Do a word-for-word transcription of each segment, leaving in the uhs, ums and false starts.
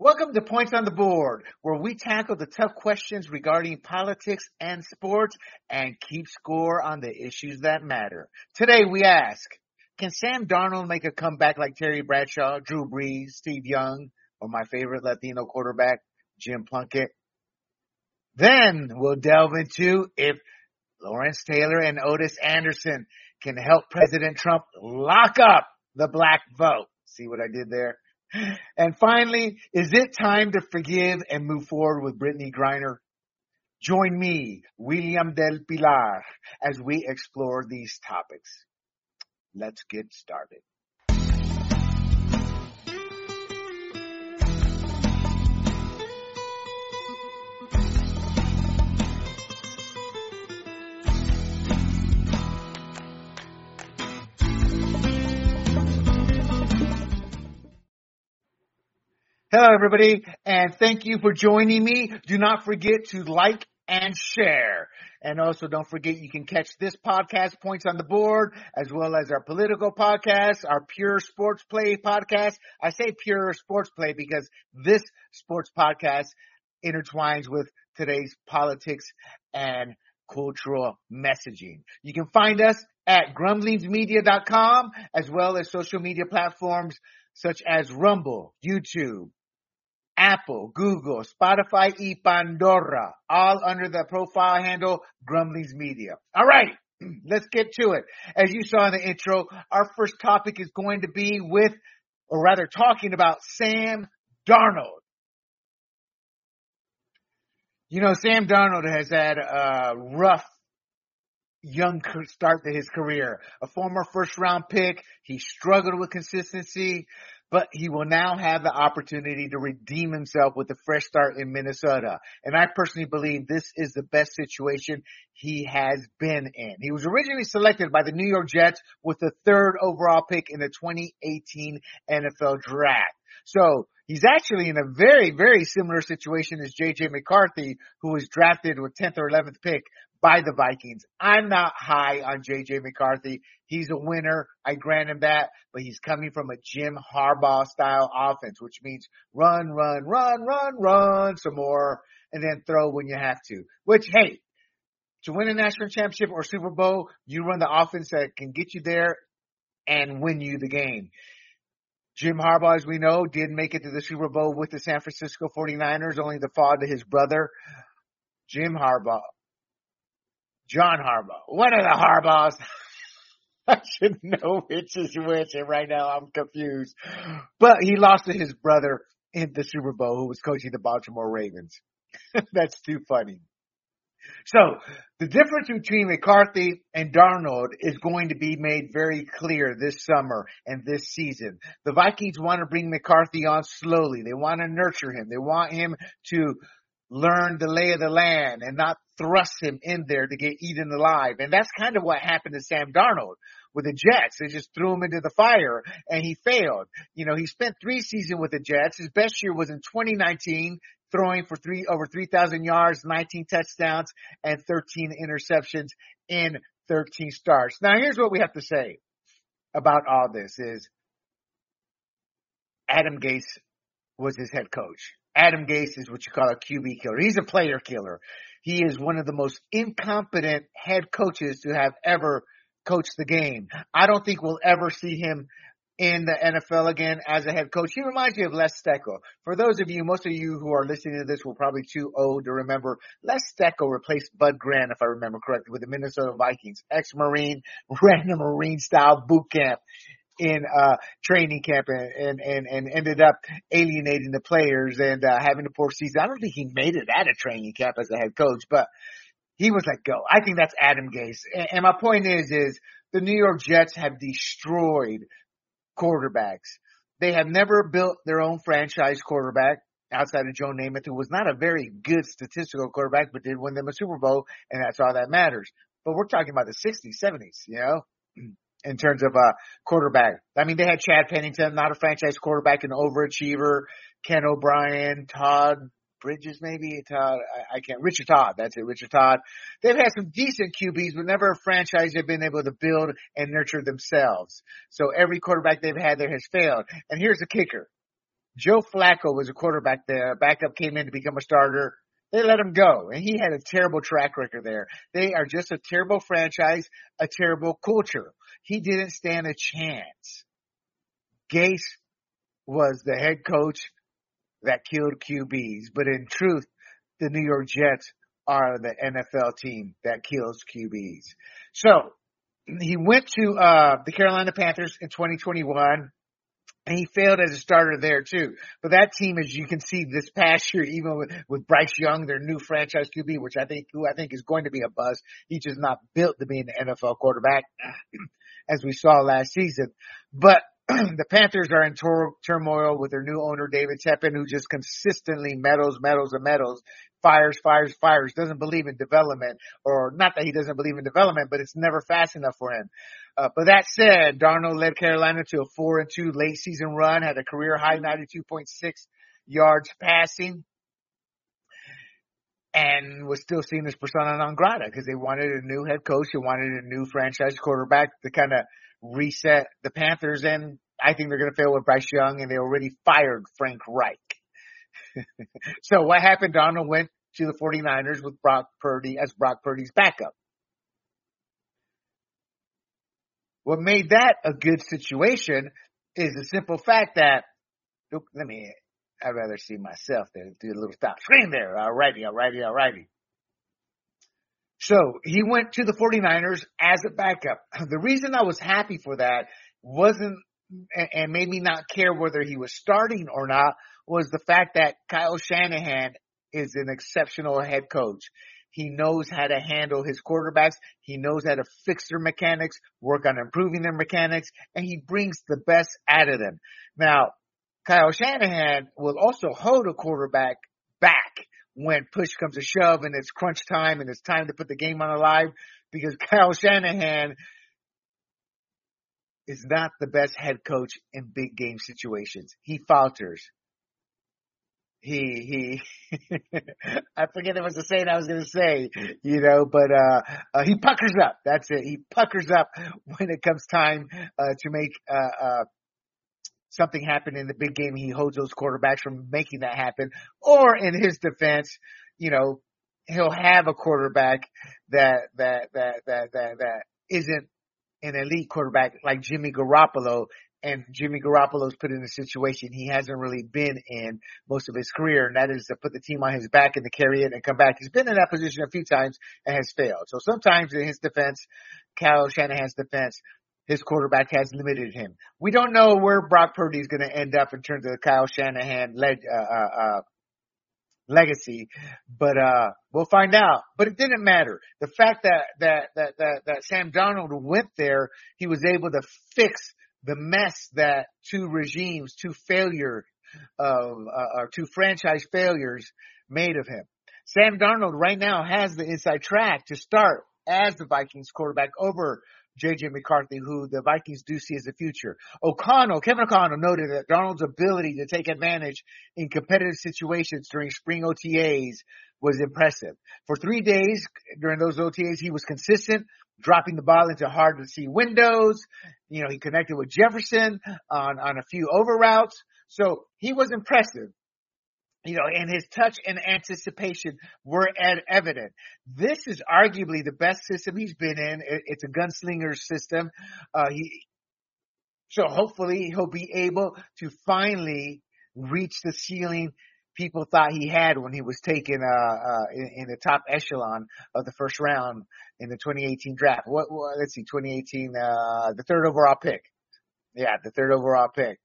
Welcome to Points on the Board, where we tackle the tough questions regarding politics and sports and keep score on the issues that matter. Today we ask, can Sam Darnold make a comeback like Terry Bradshaw, Drew Brees, Steve Young, or my favorite Latino quarterback, Jim Plunkett? Then we'll delve into if Lawrence Taylor and Otis Anderson can help President Trump lock up the black vote. See what I did there? And finally, is it time to forgive and move forward with Brittany Griner? Join me, William Del Pilar, as we explore these topics. Let's get started. Hello, everybody, and thank you for joining me. Do not forget to like and share. And also don't forget you can catch this podcast, Points on the Board, as well as our political podcast, our Pure Sports Play podcast. I say Pure Sports Play because this sports podcast intertwines with today's politics and cultural messaging. You can find us at grumblings media dot com, as well as social media platforms such as Rumble, YouTube, Apple, Google, Spotify, y Pandora, all under the profile handle Grumblings Media. All right, let's get to it. As you saw in the intro, our first topic is going to be with, or rather talking about Sam Darnold. You know, Sam Darnold has had a rough young start to his career. A former first round pick. He struggled with consistency, but he will now have the opportunity to redeem himself with a fresh start in Minnesota. And I personally believe this is the best situation he has been in. He was originally selected by the New York Jets with the third overall pick in the twenty eighteen N F L draft. So he's actually in a very, very similar situation as J J McCarthy, who was drafted with tenth or eleventh pick by the Vikings. I'm not high on J J McCarthy. He's a winner. I grant him that, but he's coming from a Jim Harbaugh style offense, which means run, run, run, run, run some more, and then throw when you have to. Which, hey, to win a national championship or Super Bowl, you run the offense that can get you there and win you the game. Jim Harbaugh, as we know, did make it to the Super Bowl with the San Francisco forty-niners, only to fall to his brother, Jim Harbaugh. John Harbaugh. One of the Harbaughs. I should know which is which, and right now I'm confused. But he lost to his brother in the Super Bowl, who was coaching the Baltimore Ravens. That's too funny. So, the difference between McCarthy and Darnold is going to be made very clear this summer and this season. The Vikings want to bring McCarthy on slowly. They want to nurture him. They want him to learn the lay of the land and not thrust him in there to get eaten alive. And that's kind of what happened to Sam Darnold with the Jets. They just threw him into the fire and he failed. You know, he spent three seasons with the Jets. His best year was in twenty nineteen, throwing for three over three thousand yards, nineteen touchdowns, and thirteen interceptions in thirteen starts. Now, here's what we have to say about all this is Adam Gase was his head coach. Adam Gase is what you call a Q B killer. He's a player killer. He is one of the most incompetent head coaches to have ever coached the game. I don't think we'll ever see him in the N F L again as a head coach. He reminds me of Les Steckel. For those of you, most of you who are listening to this were probably too old to remember. Les Steckel replaced Bud Grant, if I remember correctly, with the Minnesota Vikings. Ex-Marine, ran a Marine-style boot camp in uh training camp and, and and ended up alienating the players and uh having a poor season. I don't think he made it out of training camp as a head coach, but he was let go. I think that's Adam Gase. And, and my point is, is the New York Jets have destroyed quarterbacks. They have never built their own franchise quarterback outside of Joe Namath, who was not a very good statistical quarterback, but did win them a Super Bowl, and that's all that matters. But we're talking about the sixties, seventies, you know? In terms of a quarterback. I mean, they had Chad Pennington, not a franchise quarterback, an overachiever, Ken O'Brien, Todd Bridges, maybe, Todd, I, I can't, Richard Todd, that's it, Richard Todd. They've had some decent Q Bs, but never a franchise they've been able to build and nurture themselves. So every quarterback they've had there has failed. And here's the kicker. Joe Flacco was a quarterback there. Backup came in to become a starter. They let him go, and he had a terrible track record there. They are just a terrible franchise, a terrible culture. He didn't stand a chance. Gase was the head coach that killed Q Bs, but in truth, the New York Jets are the N F L team that kills Q Bs. So he went to uh, the Carolina Panthers in twenty twenty-one. And he failed as a starter there too. But that team, as you can see this past year, even with, with Bryce Young, their new franchise Q B, which I think, who I think is going to be a bust. He's just not built to be an N F L quarterback, as we saw last season. But the Panthers are in tor- turmoil with their new owner, David Tepin, who just consistently meddles, meddles, and meddles, fires, fires, fires, doesn't believe in development, or not that he doesn't believe in development, but it's never fast enough for him. Uh, but that said, Darnold led Carolina to a four and two late season run, had a career high ninety-two point six yards passing, and was still seen as persona non grata because they wanted a new head coach, they wanted a new franchise quarterback to kind of reset the Panthers. And I think they're going to fail with Bryce Young, and they already fired Frank Reich. So what happened? Darnold went to the 49ers with Brock Purdy as Brock Purdy's backup. What made that a good situation is the simple fact that, look, let me, I'd rather see myself than do a little stop screen there. All righty, all righty, all righty. So he went to the 49ers as a backup. The reason I was happy for that wasn't, and made me not care whether he was starting or not, was the fact that Kyle Shanahan is an exceptional head coach. He knows how to handle his quarterbacks. He knows how to fix their mechanics, work on improving their mechanics, and he brings the best out of them. Now, Kyle Shanahan will also hold a quarterback back when push comes to shove and it's crunch time and it's time to put the game on the line, because Kyle Shanahan is not the best head coach in big game situations. He falters. He, he, I forget it was the saying I was going to say, you know, but, uh, uh, he puckers up. That's it. He puckers up when it comes time, uh, to make, uh, uh, something happen in the big game. He holds those quarterbacks from making that happen. Or in his defense, you know, he'll have a quarterback that, that, that, that, that, that isn't an elite quarterback like Jimmy Garoppolo. And Jimmy Garoppolo's put in a situation he hasn't really been in most of his career, and that is to put the team on his back and to carry it and come back. He's been in that position a few times and has failed. So sometimes in his defense, Kyle Shanahan's defense, his quarterback has limited him. We don't know where Brock Purdy is going to end up in terms of the Kyle Shanahan led, uh, uh, uh, legacy, but uh we'll find out. But it didn't matter. The fact that that that that, that Sam Darnold went there, he was able to fix the mess that two regimes, two failure, uh, uh, or two franchise failures made of him. Sam Darnold right now has the inside track to start as the Vikings quarterback over J J McCarthy, who the Vikings do see as the future. O'Connell, Kevin O'Connell noted that Darnold's ability to take advantage in competitive situations during spring O T As was impressive. For three days during those O T As, he was consistent, dropping the ball into hard to see windows. You know, he connected with Jefferson on, on a few over routes. So he was impressive. You know, and his touch and anticipation were evident. This is arguably the best system he's been in. It's a gunslinger system. Uh, he, so hopefully he'll be able to finally reach the ceiling people thought he had when he was taken, uh, uh, in, in the top echelon of the first round in the twenty eighteen draft. What, what let's see, twenty eighteen, uh, the third overall pick. Yeah, the third overall pick.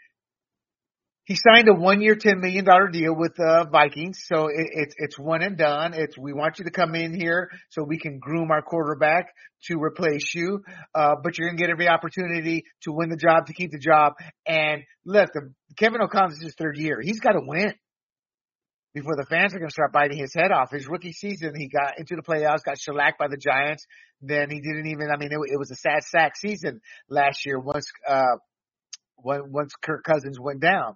He signed a one-year, ten million dollars deal with uh Vikings, so it, it's it's one and done. It's we want you to come in here so we can groom our quarterback to replace you, uh, but you're gonna get every opportunity to win the job, to keep the job. And look, the, Kevin O'Connell's his third year. He's got to win before the fans are gonna start biting his head off. His rookie season, he got into the playoffs, got shellacked by the Giants. Then he didn't even. I mean, it, it was a sad sack season last year once uh once Kirk Cousins went down.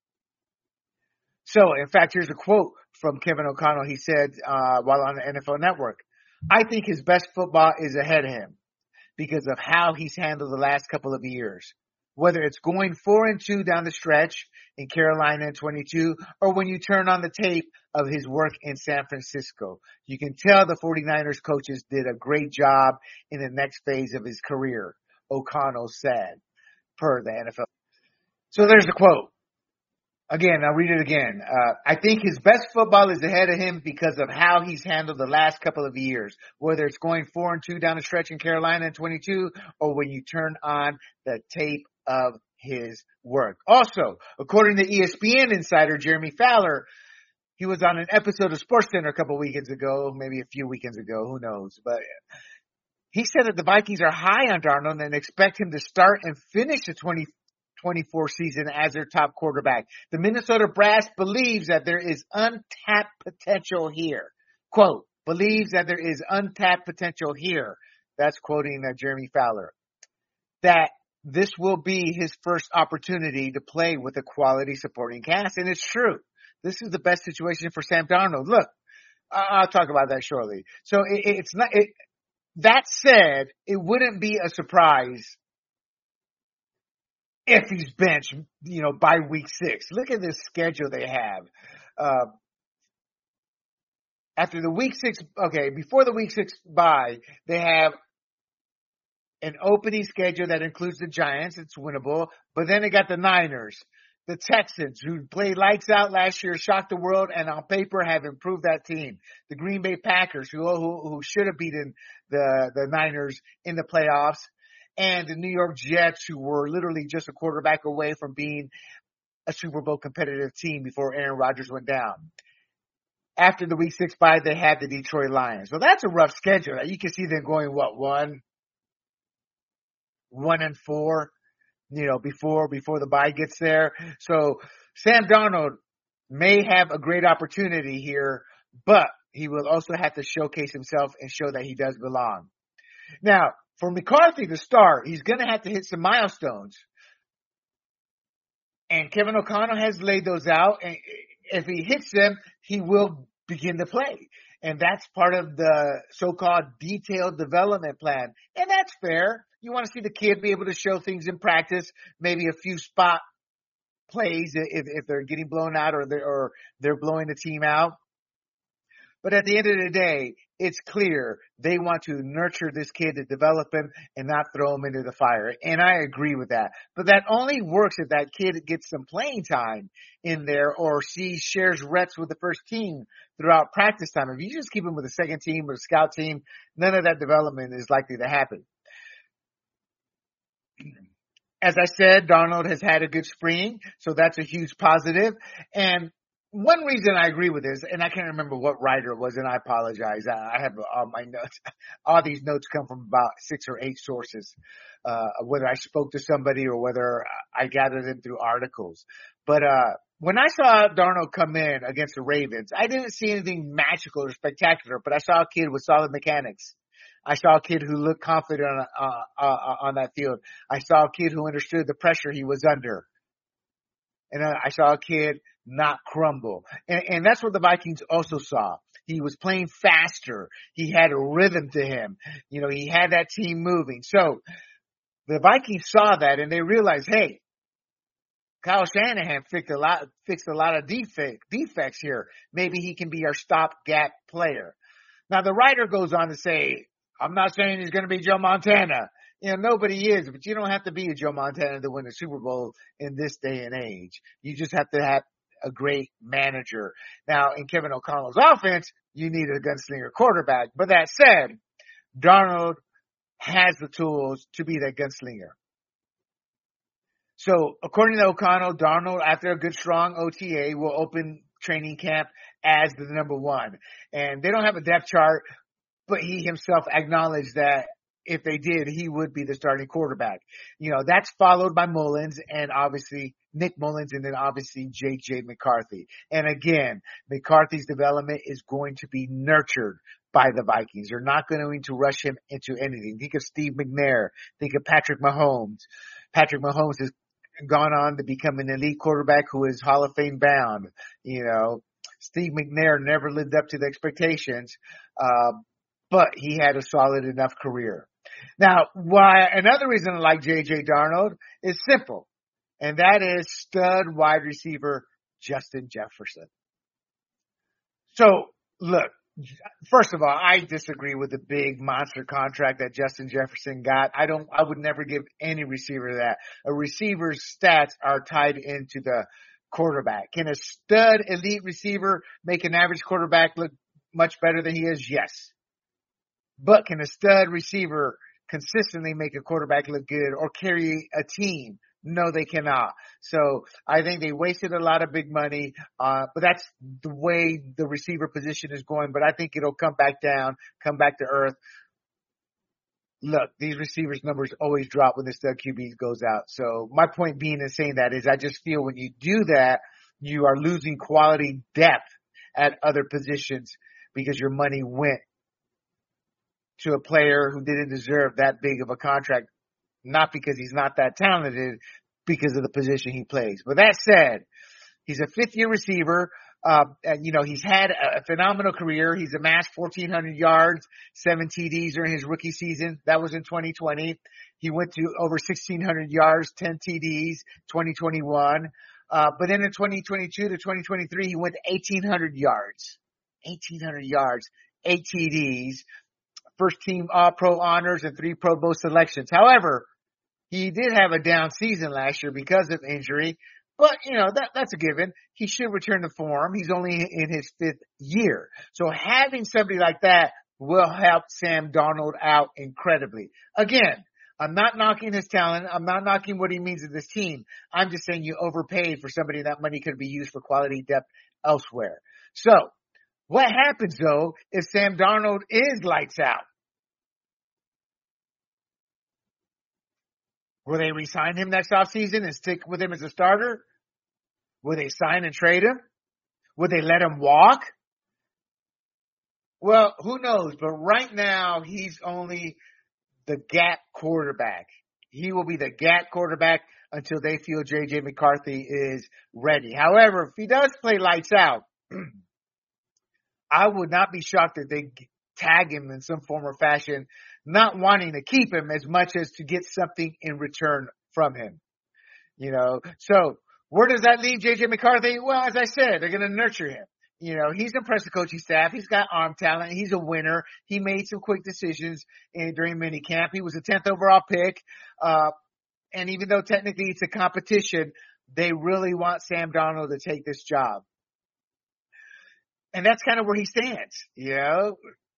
So, in fact, here's a quote from Kevin O'Connell. He said, uh, while on the N F L Network, I think his best football is ahead of him because of how he's handled the last couple of years. whether it's going four and two down the stretch in Carolina in twenty-two, or when you turn on the tape of his work in San Francisco. You can tell the 49ers coaches did a great job in the next phase of his career, O'Connell said, per the N F L. So there's the quote. Again, I'll read it again. Uh, I think his best football is ahead of him because of how he's handled the last couple of years, whether it's going four and two down the stretch in Carolina in twenty-two, or when you turn on the tape of his work. Also, according to E S P N insider Jeremy Fowler, he was on an episode of SportsCenter a couple weekends ago, maybe a few weekends ago, who knows, but he said that the Vikings are high on Darnold and expect him to start and finish the twenty twenty-four season as their top quarterback. The Minnesota Brass believes that there is untapped potential here. Quote, believes that there is untapped potential here. That's quoting uh, Jeremy Fowler. That this will be his first opportunity to play with a quality supporting cast. And it's true. This is the best situation for Sam Darnold. Look, I'll talk about that shortly. So it, it's not, it, that said, it wouldn't be a surprise if he's benched, you know, by week six. Look at this schedule they have. Uh, after the week six, okay, before the week six bye, they have an opening schedule that includes the Giants. It's winnable. But then they got the Niners, the Texans, who played lights out last year, shocked the world, and on paper have improved that team. The Green Bay Packers, who who, who should have beaten the, the Niners in the playoffs. And the New York Jets, who were literally just a quarterback away from being a Super Bowl competitive team before Aaron Rodgers went down. After the week six bye, they had the Detroit Lions. So that's a rough schedule. You can see them going, what, one, one and four, you know, before, before the bye gets there. So Sam Darnold may have a great opportunity here, but he will also have to showcase himself and show that he does belong. Now, for McCarthy to start, he's going to have to hit some milestones. And Kevin O'Connell has laid those out. And if he hits them, he will begin to play. And that's part of the so-called detailed development plan. And that's fair. You want to see the kid be able to show things in practice, maybe a few spot plays if, if they're getting blown out or they're, or they're blowing the team out. But at the end of the day, it's clear they want to nurture this kid to develop him and not throw him into the fire. And I agree with that. But that only works if that kid gets some playing time in there or sees, shares reps with the first team throughout practice time. If you just keep him with the second team or the scout team, none of that development is likely to happen. As I said, Darnold has had a good spring, so that's a huge positive. And one reason I agree with this, and I can't remember what writer it was, and I apologize. I, I have all my notes. All these notes come from about six or eight sources, uh, whether I spoke to somebody or whether I gathered them through articles. But uh, when I saw Darnold come in against the Ravens, I didn't see anything magical or spectacular, but I saw a kid with solid mechanics. I saw a kid who looked confident on, uh, uh, on that field. I saw a kid who understood the pressure he was under. And I saw a kid not crumble. And, and that's what the Vikings also saw. He was playing faster. He had a rhythm to him. You know, he had that team moving. So the Vikings saw that and they realized, hey, Kyle Shanahan fixed a lot, fixed a lot of defect, defects here. Maybe he can be our stopgap player. Now the writer goes on to say, I'm not saying he's going to be Joe Montana. You know, nobody is, but you don't have to be a Joe Montana to win a Super Bowl in this day and age. You just have to have a great manager. Now, in Kevin O'Connell's offense, you need a gunslinger quarterback. But that said, Darnold has the tools to be that gunslinger. So, according to O'Connell, Darnold, after a good, strong O T A, will open training camp as the number one. And they don't have a depth chart, but he himself acknowledged that if they did, he would be the starting quarterback. You know, that's followed by Mullins and obviously Nick Mullins and then obviously J J McCarthy. And again, McCarthy's development is going to be nurtured by the Vikings. They're not going to rush him into anything. Think of Steve McNair. Think of Patrick Mahomes. Patrick Mahomes has gone on to become an elite quarterback who is Hall of Fame bound. You know, Steve McNair never lived up to the expectations, uh, but he had a solid enough career. Now, why another reason I like J J Darnold is simple, and that is stud wide receiver Justin Jefferson. So, look, first of all, I disagree with the big monster contract that Justin Jefferson got. I don't, I would never give any receiver that. A receiver's stats are tied into the quarterback. Can a stud elite receiver make an average quarterback look much better than he is? Yes. But can a stud receiver consistently make a quarterback look good or carry a team? No, they cannot. So I think they wasted a lot of big money, uh, but that's the way the receiver position is going. But I think it'll come back down, come back to earth. Look, these receivers numbers always drop when the stud Q B goes out. So my point being in saying that is I just feel when you do that, you are losing quality depth at other positions because your money went to a player who didn't deserve that big of a contract. Not because he's not that talented, because of the position he plays. But that said, he's a fifth year receiver. Uh, and you know, he's had a phenomenal career. He's amassed fourteen hundred yards, seven T Ds during his rookie season. That was in twenty twenty. He went to over sixteen hundred yards, ten T Ds, twenty twenty-one. Uh, but then in twenty twenty-two to twenty twenty-three, he went to eighteen hundred yards, eighteen hundred yards, eight T Ds. First team All-Pro honors and three Pro Bowl selections. However, he did have a down season last year because of injury, but you know, that, that's a given. He should return to form. He's only in his fifth year. So having somebody like that will help Sam Darnold out incredibly. Again, I'm not knocking his talent. I'm not knocking what he means to this team. I'm just saying you overpaid for somebody that money could be used for quality depth elsewhere. So what happens though if Sam Darnold is lights out? Will they re-sign him next offseason and stick with him as a starter? Will they sign and trade him? Will they let him walk? Well, who knows? But right now, he's only the gap quarterback. He will be the gap quarterback until they feel J J McCarthy is ready. However, if he does play lights out, I would not be shocked if they tag him in some form or fashion, not wanting to keep him as much as to get something in return from him. You know, so where does that leave J J McCarthy? Well, as I said, they're going to nurture him. You know, he's impressed the coaching staff. He's got arm talent. He's a winner. He made some quick decisions in, during minicamp. He was a tenth overall pick. Uh, and even though technically it's a competition, they really want Sam Darnold to take this job. And that's kind of where he stands, you know.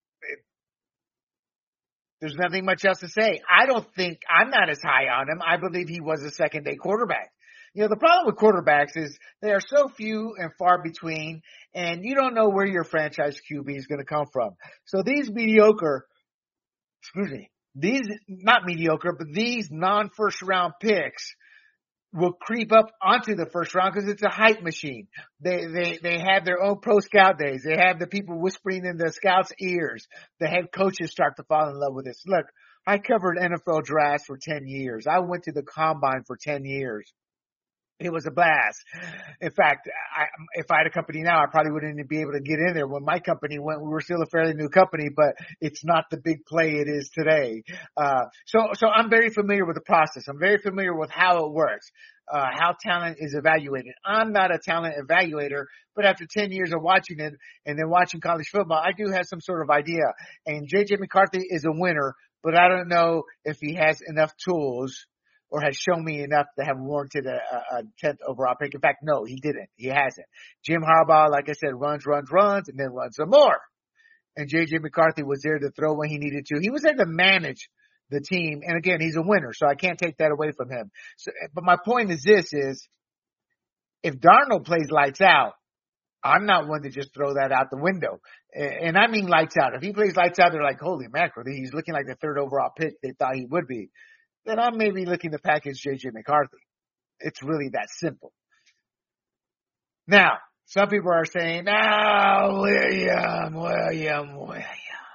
There's nothing much else to say. I don't think, I'm not as high on him. I believe he was a second day quarterback. You know, the problem with quarterbacks is they are so few and far between, and you don't know where your franchise Q B is going to come from. So these mediocre, excuse me, these, not mediocre, but these non-first round picks will creep up onto the first round because it's a hype machine. They, they, they have their own pro scout days. They have the people whispering in the scouts' ears. The head coaches start to fall in love with this. Look, I covered N F L drafts for ten years. I went to the combine for ten years. It was a blast. In fact, I, if I had a company now, I probably wouldn't even be able to get in there. When my company went, we were still a fairly new company, but it's not the big play it is today. Uh, so, so I'm very familiar with the process. I'm very familiar with how it works, uh, how talent is evaluated. I'm not a talent evaluator, but after ten years of watching it and then watching college football, I do have some sort of idea. And J J McCarthy is a winner, but I don't know if he has enough tools or has shown me enough to have warranted a, a tenth overall pick. In fact, no, he didn't. He hasn't. Jim Harbaugh, like I said, runs, runs, runs, and then runs some more. And J J McCarthy was there to throw when he needed to. He was there to manage the team. And again, he's a winner, so I can't take that away from him. So, but my point is this is, if Darnold plays lights out, I'm not one to just throw that out the window. And I mean lights out. If he plays lights out, they're like, holy mackerel, he's looking like the third overall pick they thought he would be. Then I'm maybe looking to package J J McCarthy. It's really that simple. Now, some people are saying, oh, William, William, William.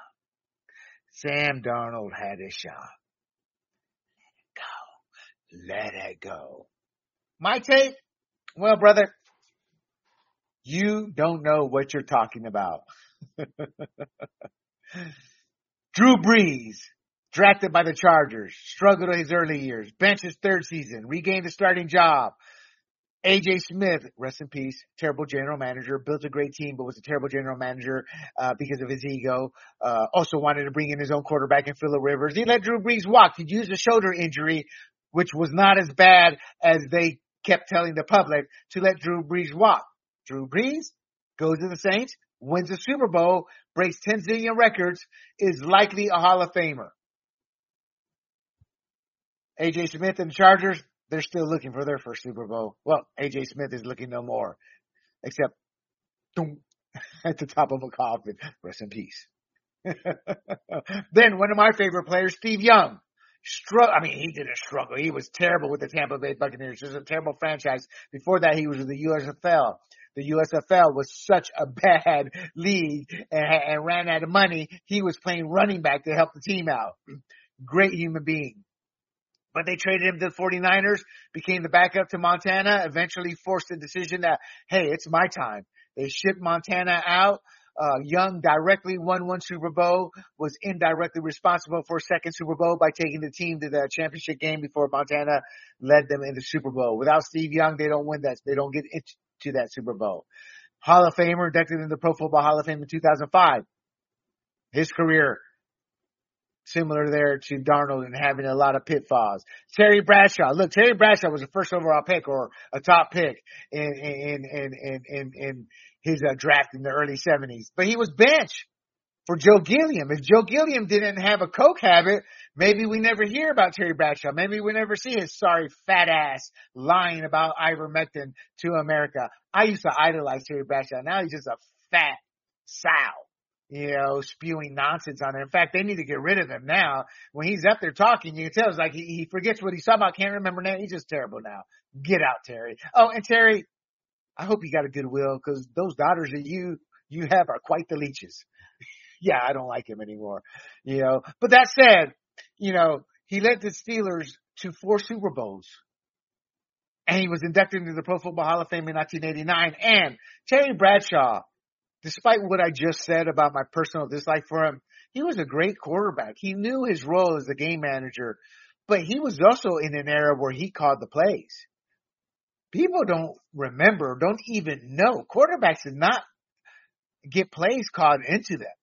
Sam Darnold had his shot. Let it go. Let it go. My take? Well, brother, you don't know what you're talking about. Drew Brees. Drafted by the Chargers. Struggled in his early years. Benched his third season. Regained the starting job. A J Smith, rest in peace, terrible general manager, built a great team, but was a terrible general manager uh, because of his ego. Uh, also wanted to bring in his own quarterback in Phillip Rivers. He let Drew Brees walk. He'd used a shoulder injury, which was not as bad as they kept telling the public, to let Drew Brees walk. Drew Brees goes to the Saints, wins a Super Bowl, breaks ten zillion records, is likely a Hall of Famer. A J Smith and the Chargers, they're still looking for their first Super Bowl. Well, A J Smith is looking no more, except boom, at the top of a coffin. Rest in peace. Then one of my favorite players, Steve Young. Struggle. I mean, he didn't struggle. He was terrible with the Tampa Bay Buccaneers. It was a terrible franchise. Before that, he was with the U S F L. The U S F L was such a bad league and, and ran out of money. He was playing running back to help the team out. Great human being. But they traded him to the forty-niners, became the backup to Montana, eventually forced the decision that, hey, it's my time. They shipped Montana out. Uh, Young directly won one Super Bowl, was indirectly responsible for a second Super Bowl by taking the team to the championship game before Montana led them in the Super Bowl. Without Steve Young, they don't win that. They don't get into that Super Bowl. Hall of Famer, inducted into the Pro Football Hall of Fame in two thousand five. His career similar there to Darnold and having a lot of pitfalls. Terry Bradshaw. Look, Terry Bradshaw was a first overall pick or a top pick in, in, in, in, in, in his uh, draft in the early seventies. But he was benched for Joe Gilliam. If Joe Gilliam didn't have a coke habit, maybe we never hear about Terry Bradshaw. Maybe we never see his sorry fat ass lying about ivermectin to America. I used to idolize Terry Bradshaw. Now he's just a fat sow. You know, spewing nonsense on it. In fact, they need to get rid of him now. When he's up there talking, you can tell it's like he, he forgets what he's talking about. Can't remember now. He's just terrible now. Get out, Terry. Oh, and Terry, I hope you got a good will, because those daughters that you you have are quite the leeches. Yeah, I don't like him anymore. You know, but that said, you know, he led the Steelers to four Super Bowls. And he was inducted into the Pro Football Hall of Fame in nineteen eighty-nine. And Terry Bradshaw, despite what I just said about my personal dislike for him, he was a great quarterback. He knew his role as a game manager, but he was also in an era where he called the plays. People don't remember, don't even know. Quarterbacks did not get plays called into them.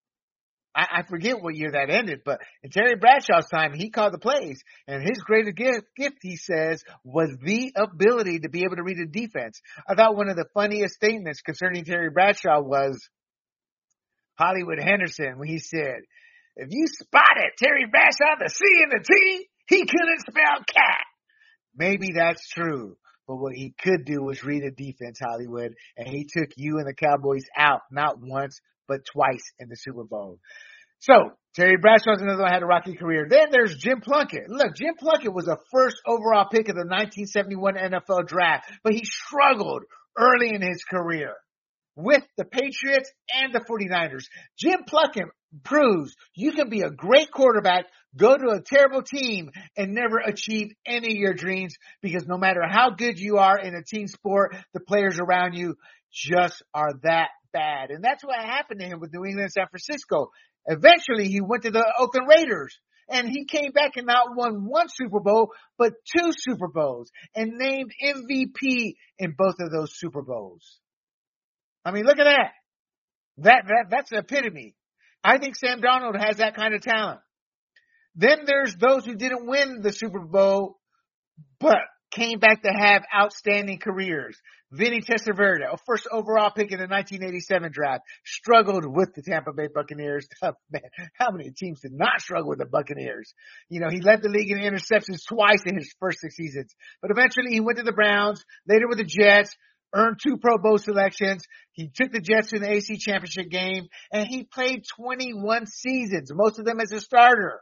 I, I forget what year that ended, but in Terry Bradshaw's time, he called the plays. And his greatest gift, gift, he says, was the ability to be able to read a defense. I thought one of the funniest statements concerning Terry Bradshaw was Hollywood Henderson, when he said, if you spotted Terry Bradshaw, the C and the T, he couldn't spell cat. Maybe that's true. But what he could do was read a defense, Hollywood, and he took you and the Cowboys out, not once, but twice in the Super Bowl. So, Terry Bradshaw's another one, had a rocky career. Then there's Jim Plunkett. Look, Jim Plunkett was a first overall pick of the nineteen seventy-one N F L draft, but he struggled early in his career with the Patriots and the forty-niners. Jim Plunkett proves you can be a great quarterback, go to a terrible team, and never achieve any of your dreams, because no matter how good you are in a team sport, the players around you just are that bad. And that's what happened to him with New England and San Francisco. Eventually, he went to the Oakland Raiders, and he came back and not won one Super Bowl, but two Super Bowls, and named M V P in both of those Super Bowls. I mean, look at that. That, that, that's the epitome. I think Sam Darnold has that kind of talent. Then there's those who didn't win the Super Bowl, but came back to have outstanding careers. Vinny Testaverde, a first overall pick in the nineteen eighty-seven draft, struggled with the Tampa Bay Buccaneers. Oh, man, how many teams did not struggle with the Buccaneers? You know, he led the league in interceptions twice in his first six seasons. But eventually he went to the Browns, later with the Jets, earned two Pro Bowl selections. He took the Jets to the A F C Championship game, and he played twenty-one seasons, most of them as a starter.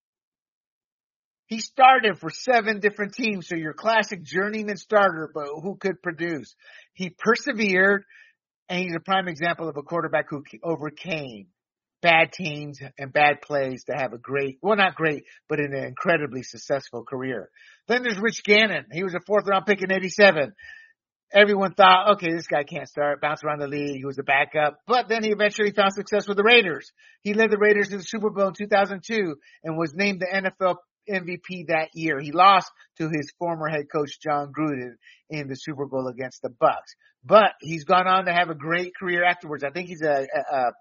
He started for seven different teams, so your classic journeyman starter, but who could produce. He persevered, and he's a prime example of a quarterback who overcame bad teams and bad plays to have a great, well, not great, but an incredibly successful career. Then there's Rich Gannon. He was a fourth round pick in eighty-seven. everyone thought, okay, this guy can't start, bounce around the league. He was a backup, but then he eventually found success with the Raiders. He led the Raiders to the Super Bowl in two thousand two and was named the N F L M V P that year. He lost to his former head coach, John Gruden, in the Super Bowl against the Bucs, but he's gone on to have a great career afterwards. I think he's a, a, a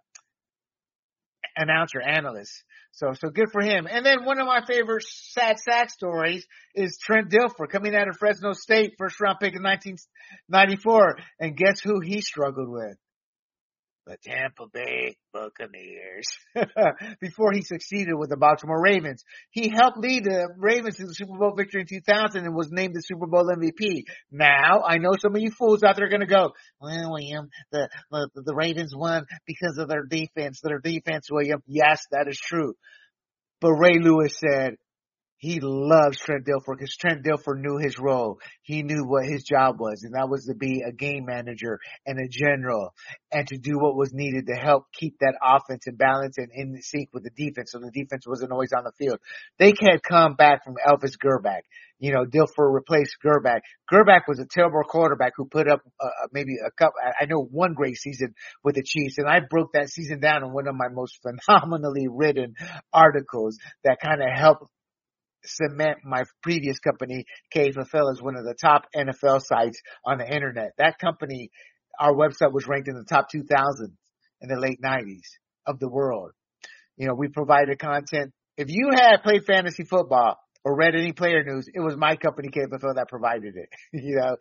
announcer, analyst. So, so good for him. And then one of my favorite sad sack stories is Trent Dilfer coming out of Fresno State, first round pick in nineteen ninety-four. And guess who he struggled with? The Tampa Bay Buccaneers. Before he succeeded with the Baltimore Ravens. He helped lead the Ravens to the Super Bowl victory in two thousand and was named the Super Bowl M V P. Now, I know some of you fools out there are going to go, well, William, the, the, the Ravens won because of their defense. Their defense, William. Yes, that is true. But Ray Lewis said, he loves Trent Dilfer because Trent Dilfer knew his role. He knew what his job was, and that was to be a game manager and a general and to do what was needed to help keep that offense in balance and in sync with the defense so the defense wasn't always on the field. They had come back from Elvis Grbac. You know, Dilfer replaced Grbac. Grbac was a terrible quarterback who put up uh, maybe a couple, I know one great season with the Chiefs, and I broke that season down in one of my most phenomenally written articles that kind of helped cement my previous company, K F L, as one of the top N F L sites on the internet. That company, our website was ranked in the top two thousand in the late nineties of the world. You know, we provided content. If you had played fantasy football or read any player news, it was my company, K F L, that provided it. You know,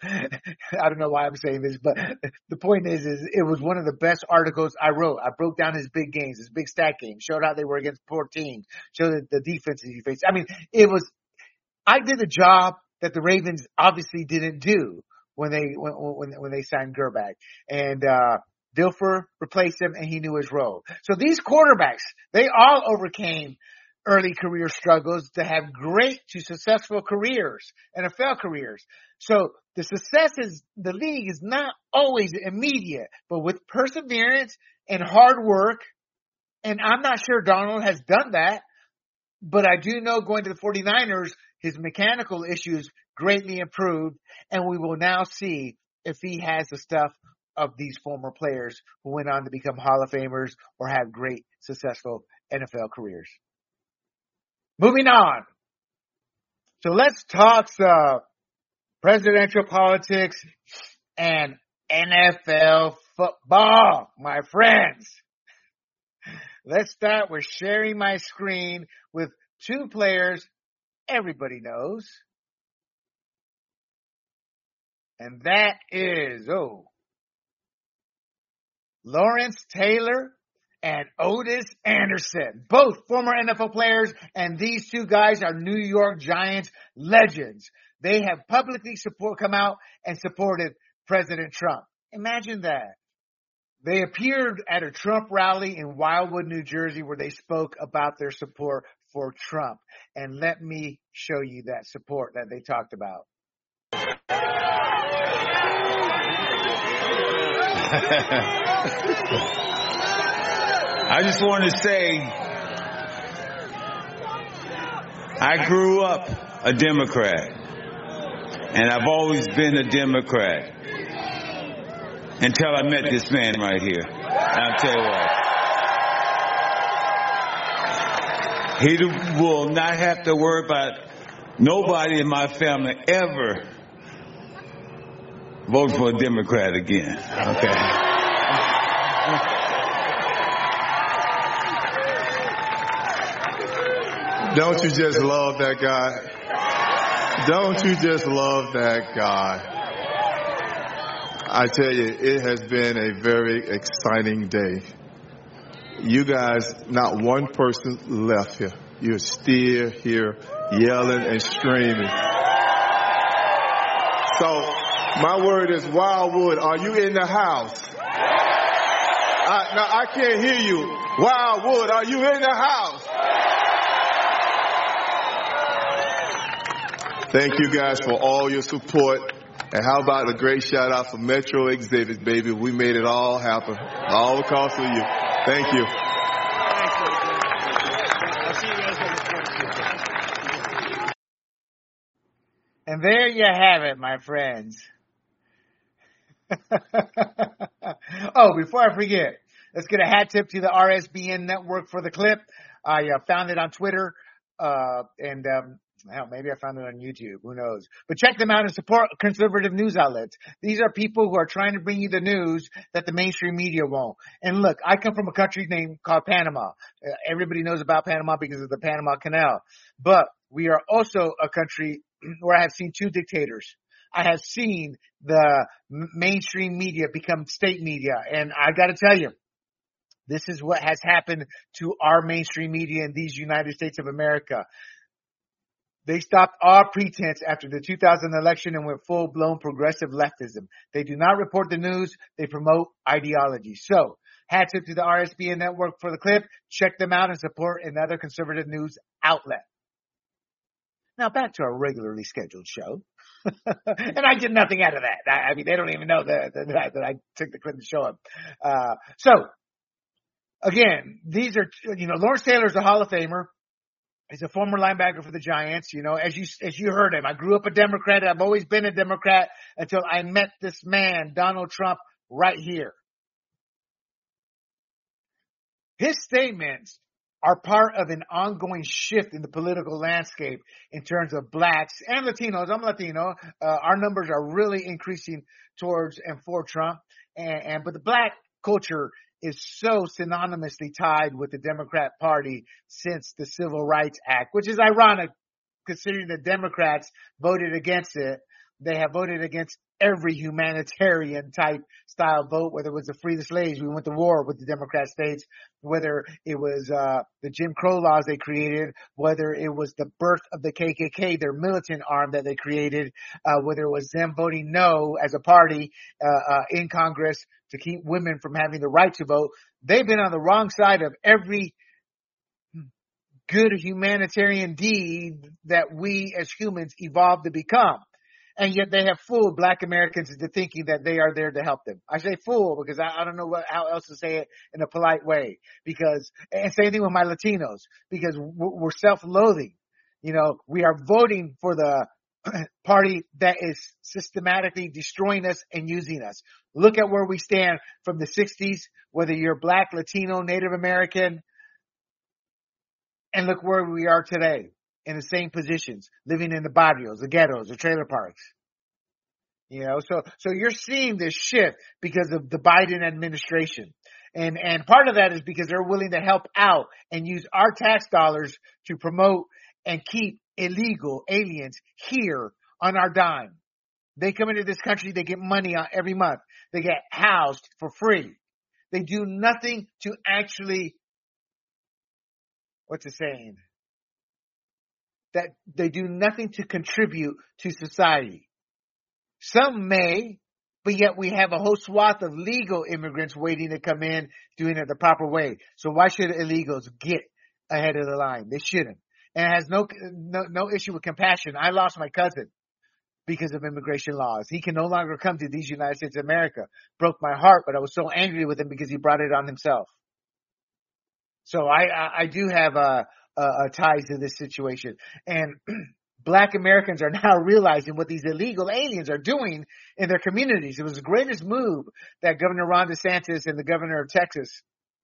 I don't know why I'm saying this, but the point is, is it was one of the best articles I wrote. I broke down his big games, his big stat games, showed how they were against poor teams, showed the, the defenses he faced. I mean, it was, I did a job that the Ravens obviously didn't do when they, when, when, when they signed Grbac. And, uh, Dilfer replaced him and he knew his role. So these quarterbacks, they all overcame early career struggles to have great to successful careers, N F L careers. So the success is, the league is not always immediate, but with perseverance and hard work, and I'm not sure Donald has done that, but I do know going to the 49ers, his mechanical issues greatly improved, and we will now see if he has the stuff of these former players who went on to become Hall of Famers or have great, successful N F L careers. Moving on. So let's talk some presidential politics and N F L football, my friends. Let's start with sharing my screen with two players everybody knows. And that is, oh, Lawrence Taylor and Otis Anderson, both former N F L players, and these two guys are New York Giants legends. They have publicly support come out and supported President Trump. Imagine that. They appeared at a Trump rally in Wildwood, New Jersey, where they spoke about their support for Trump. And let me show you that support that they talked about. I just want to say, I grew up a Democrat, and I've always been a Democrat until I met this man right here. I'll tell you what. He will not have to worry about nobody in my family ever vote for a Democrat again. Okay. Don't you just love that guy? Don't you just love that guy? I tell you, it has been a very exciting day. You guys, not one person left here. You're still here yelling and screaming. So, my word is, Wildwood, are you in the house? I, now, I can't hear you. Wildwood, are you in the house? Thank you guys for all your support. And how about a great shout out for Metro Exhibit, baby. We made it all happen. All because of you. Thank you. And there you have it, my friends. Oh, before I forget, let's get a hat tip to the R S B N network for the clip. I uh, found it on Twitter, uh, and um, hell, maybe I found it on YouTube. Who knows? But check them out and support conservative news outlets. These are people who are trying to bring you the news that the mainstream media won't. And look, I come from a country named called Panama. Uh, everybody knows about Panama because of the Panama Canal. But we are also a country where I have seen two dictators. I have seen the mainstream media become state media. And I got to tell you, this is what has happened to our mainstream media in these United States of America. They stopped all pretense after the two thousand election and went full-blown progressive leftism. They do not report the news. They promote ideology. So, hats tip to the R S B N network for the clip. Check them out and support another conservative news outlet. Now back to our regularly scheduled show. And I did nothing out of that. I, I mean, they don't even know that, that, that I took the clip to show them. Uh, so, again, these are, you know, Lawrence Taylor's a Hall of Famer. He's a former linebacker for the Giants. You know, as you, as you heard him, I grew up a Democrat. I've always been a Democrat until I met this man, Donald Trump, right here. His statements are part of an ongoing shift in the political landscape in terms of blacks and Latinos. I'm Latino. Uh, our numbers are really increasing towards and for Trump. And, and but the black culture is so synonymously tied with the Democrat Party since the Civil Rights Act, which is ironic considering the Democrats voted against it. They have voted against every humanitarian type style vote, whether it was to free the slaves. We went to war with the Democrat states, whether it was uh the Jim Crow laws they created, whether it was the birth of the K K K, their militant arm that they created, uh whether it was them voting no as a party uh, uh in Congress to keep women from having the right to vote. They've been on the wrong side of every good humanitarian deed that we as humans evolved to become. And yet they have fooled black Americans into thinking that they are there to help them. I say fool because I, I don't know what, how else to say it in a polite way. Because, and same thing with my Latinos, because we're self-loathing. You know, we are voting for the party that is systematically destroying us and using us. Look at where we stand from the sixties, whether you're black, Latino, Native American, and look where we are today. In the same positions, living in the barrios, the ghettos, the trailer parks. You know, so, so you're seeing this shift because of the Biden administration. And, and part of that is because they're willing to help out and use our tax dollars to promote and keep illegal aliens here on our dime. They come into this country, they get money every month. They get housed for free. They do nothing to actually, what's the saying? That they do nothing to contribute to society. Some may, but yet we have a whole swath of legal immigrants waiting to come in, doing it the proper way. So why should illegals get ahead of the line? They shouldn't. And it has no, no, no issue with compassion. I lost my cousin because of immigration laws. He can no longer come to these United States of America. Broke my heart, but I was so angry with him because he brought it on himself. So I, I, I do have a, Uh, ties to this situation. And black Americans are now realizing what these illegal aliens are doing in their communities. It was the greatest move that Governor Ron DeSantis and the governor of Texas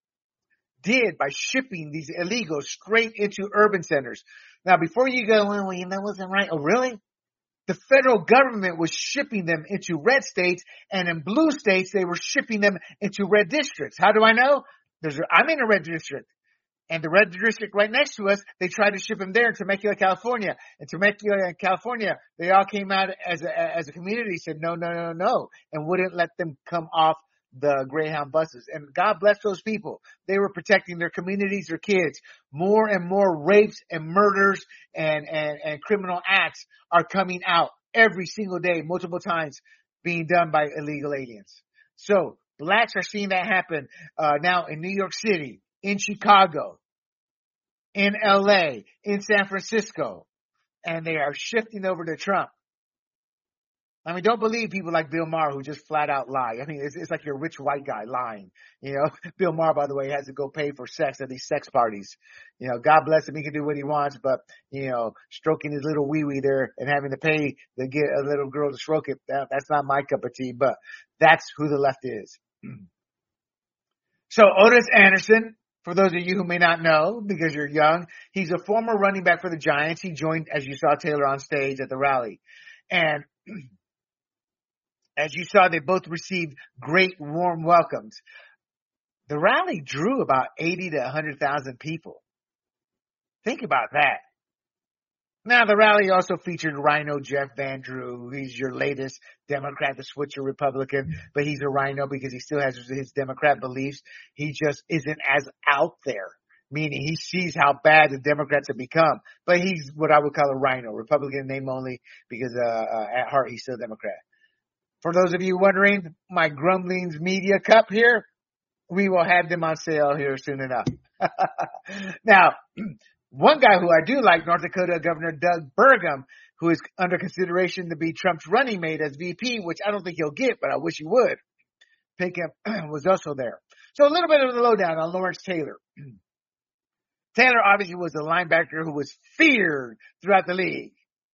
did by shipping these illegals straight into urban centers. Now, before you go, well, that wasn't right. Oh, really? The federal government was shipping them into red states, and in blue states, they were shipping them into red districts. How do I know? There's, I'm in a red district. And the red district right next to us, they tried to ship them there in Temecula, California. In Temecula, California, they all came out as a, as a community, said no, no, no, no, and wouldn't let them come off the Greyhound buses. And God bless those people. They were protecting their communities, their kids. More and more rapes and murders and, and, and criminal acts are coming out every single day, multiple times, being done by illegal aliens. So blacks are seeing that happen uh, now in New York City, in Chicago, in L A, in San Francisco, and they are shifting over to Trump. I mean, don't believe people like Bill Maher who just flat out lie. I mean, it's, it's like you're a rich white guy lying. You know, Bill Maher, by the way, has to go pay for sex at these sex parties. You know, God bless him. He can do what he wants, but, you know, stroking his little wee-wee there and having to pay to get a little girl to stroke it, that, that's not my cup of tea, but that's who the left is. So Otis Anderson, for those of you who may not know, because you're young, he's a former running back for the Giants. He joined, as you saw Taylor on stage at the rally. And as you saw, they both received great warm welcomes. The rally drew about eighty to one hundred thousand people. Think about that. Now, the rally also featured Rhino Jeff Van Drew. He's your latest Democrat, the switcher Republican, but he's a Rhino because he still has his Democrat beliefs. He just isn't as out there, meaning he sees how bad the Democrats have become. But he's what I would call a Rhino, Republican name only, because uh, uh, at heart he's still a Democrat. For those of you wondering, my Grumblings Media Cup here, we will have them on sale here soon enough. Now, one guy who I do like, North Dakota Governor Doug Burgum, who is under consideration to be Trump's running mate as V P, which I don't think he'll get, but I wish he would. Pinkham was also there. So a little bit of the lowdown on Lawrence Taylor. Taylor obviously was a linebacker who was feared throughout the league.